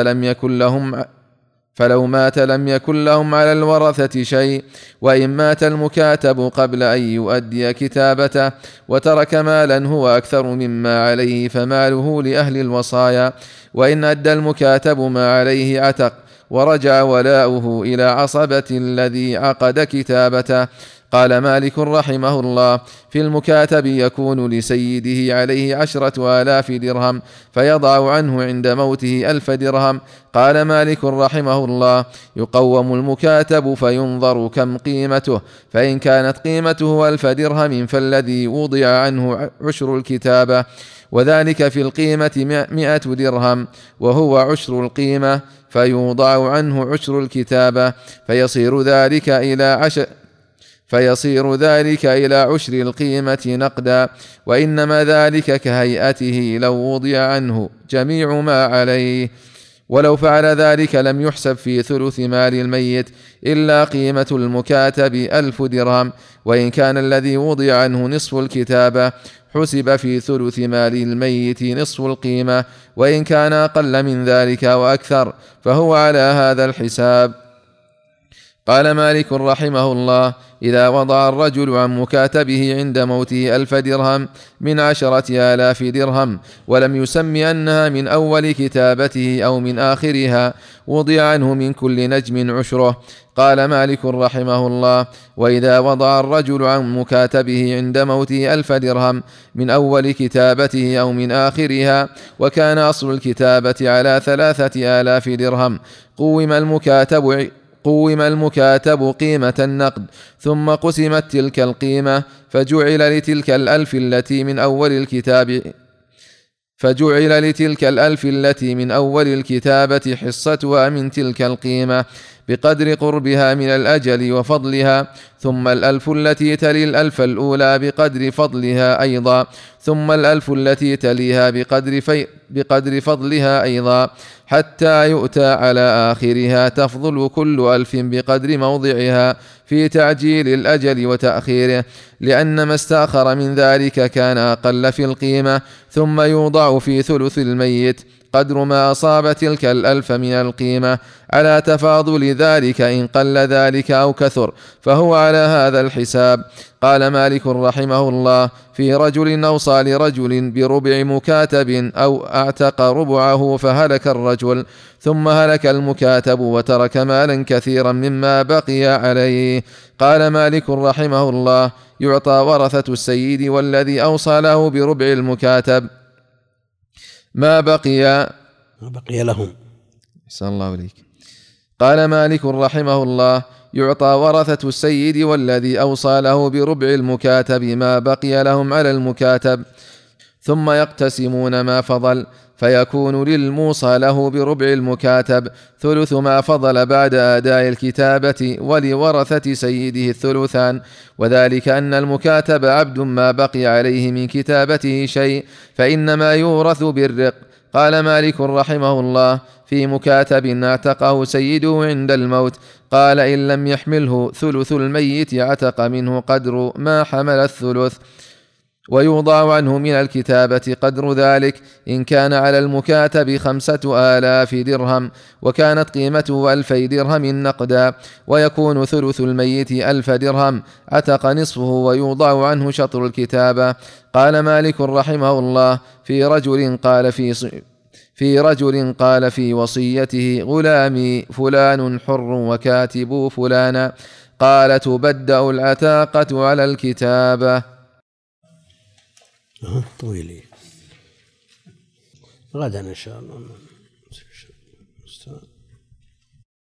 لم يكن لهم على الورثة شيء. وإن مات المكاتب قبل أن يؤدي كتابته وترك مالا هو أكثر مما عليه فماله لأهل الوصايا، وإن أدى المكاتب ما عليه عتق ورجع ولاؤه إلى عصبة الذي عقد كتابته. قال مالك رحمه الله: في المكاتب يكون لسيده عليه 10,000 درهم فيضع عنه عند موته 1000 درهم. قال مالك رحمه الله: يقوم المكاتب فينظر كم قيمته، فإن كانت قيمته 1000 درهم فالذي وضع عنه عشر الكتابة، وذلك في القيمة 100 درهم وهو عشر القيمة، فيوضع عنه عشر الكتابة فيصير ذلك إلى عشر القيمة نقدا، وإنما ذلك كهيئته لو وضع عنه جميع ما عليه. ولو فعل ذلك لم يحسب في ثلث مال الميت إلا قيمة المكاتب 1000 درهم، وإن كان الذي وضع عنه نصف الكتابة حسب في ثلث مال الميت نصف القيمة، وإن كان أقل من ذلك وأكثر فهو على هذا الحساب. قال مالك رحمه الله: إذا وضع الرجل عن مكاتبه عند موته 1000 درهم من 10,000 درهم ولم يسم أنها من أول كتابته أو من آخرها وضع عنه من كل نجم عشره. قال مالك رحمه الله: وإذا وضع الرجل عن مكاتبه عند موته 1000 درهم من أول كتابته أو من آخرها وكان أصل الكتابة على 3000 درهم قوم المكاتب قيمة النقد ثم قسمت تلك القيمة فجعل لتلك الألف التي من أول الكتابة حصتها من تلك القيمة بقدر قربها من الأجل وفضلها، ثم الألف التي تلي الألف الأولى بقدر فضلها أيضا، ثم الألف التي تليها بقدر فضلها أيضا، حتى يؤتى على آخرها تفضل كل ألف بقدر موضعها في تعجيل الأجل وتأخيره، لأن ما استأخر من ذلك كان أقل في القيمة، ثم يوضع في ثلث الميت قدر ما أصاب تلك الألف من القيمة على تفاضل ذلك إن قل ذلك أو كثر، فهو على هذا الحساب. قال مالك رحمه الله: في رجل أوصى لرجل بربع مكاتب أو أعتق ربعه فهلك الرجل ثم هلك المكاتب وترك مالا كثيرا مما بقي عليه. قال مالك رحمه الله: يعطى ورثة السيد والذي أوصى له بربع المكاتب ما بقي لهم. أحسن الله إليك. قال مالك رحمه الله: يعطى ورثة السيد والذي أوصى له بربع المكاتب ما بقي لهم على المكاتب، ثم يقتسمون ما فضل، فيكون للموصى له بربع المكاتب ثلث ما فضل بعد أداء الكتابة، ولورثة سيده الثلثان، وذلك أن المكاتب عبد ما بقي عليه من كتابته شيء فإنما يورث بالرق. قال مالك رحمه الله: في مكاتب اعتقه سيده عند الموت، قال إن لم يحمله ثلث الميت عتق منه قدر ما حمل الثلث، ويوضع عنه من الكتابة قدر ذلك إن كان على المكاتب 5000 درهم وكانت قيمته 2000 درهم نقدا، ويكون ثلث الميت 1000 درهم عتق نصفه ويوضع عنه شطر الكتابة. قال مالك رحمه الله: في رجل قال في وصيته: غلامي فلان حر وكاتب فلانا، قال: تبدأ العتاقة على الكتابة. طويلة غدا إن شاء الله.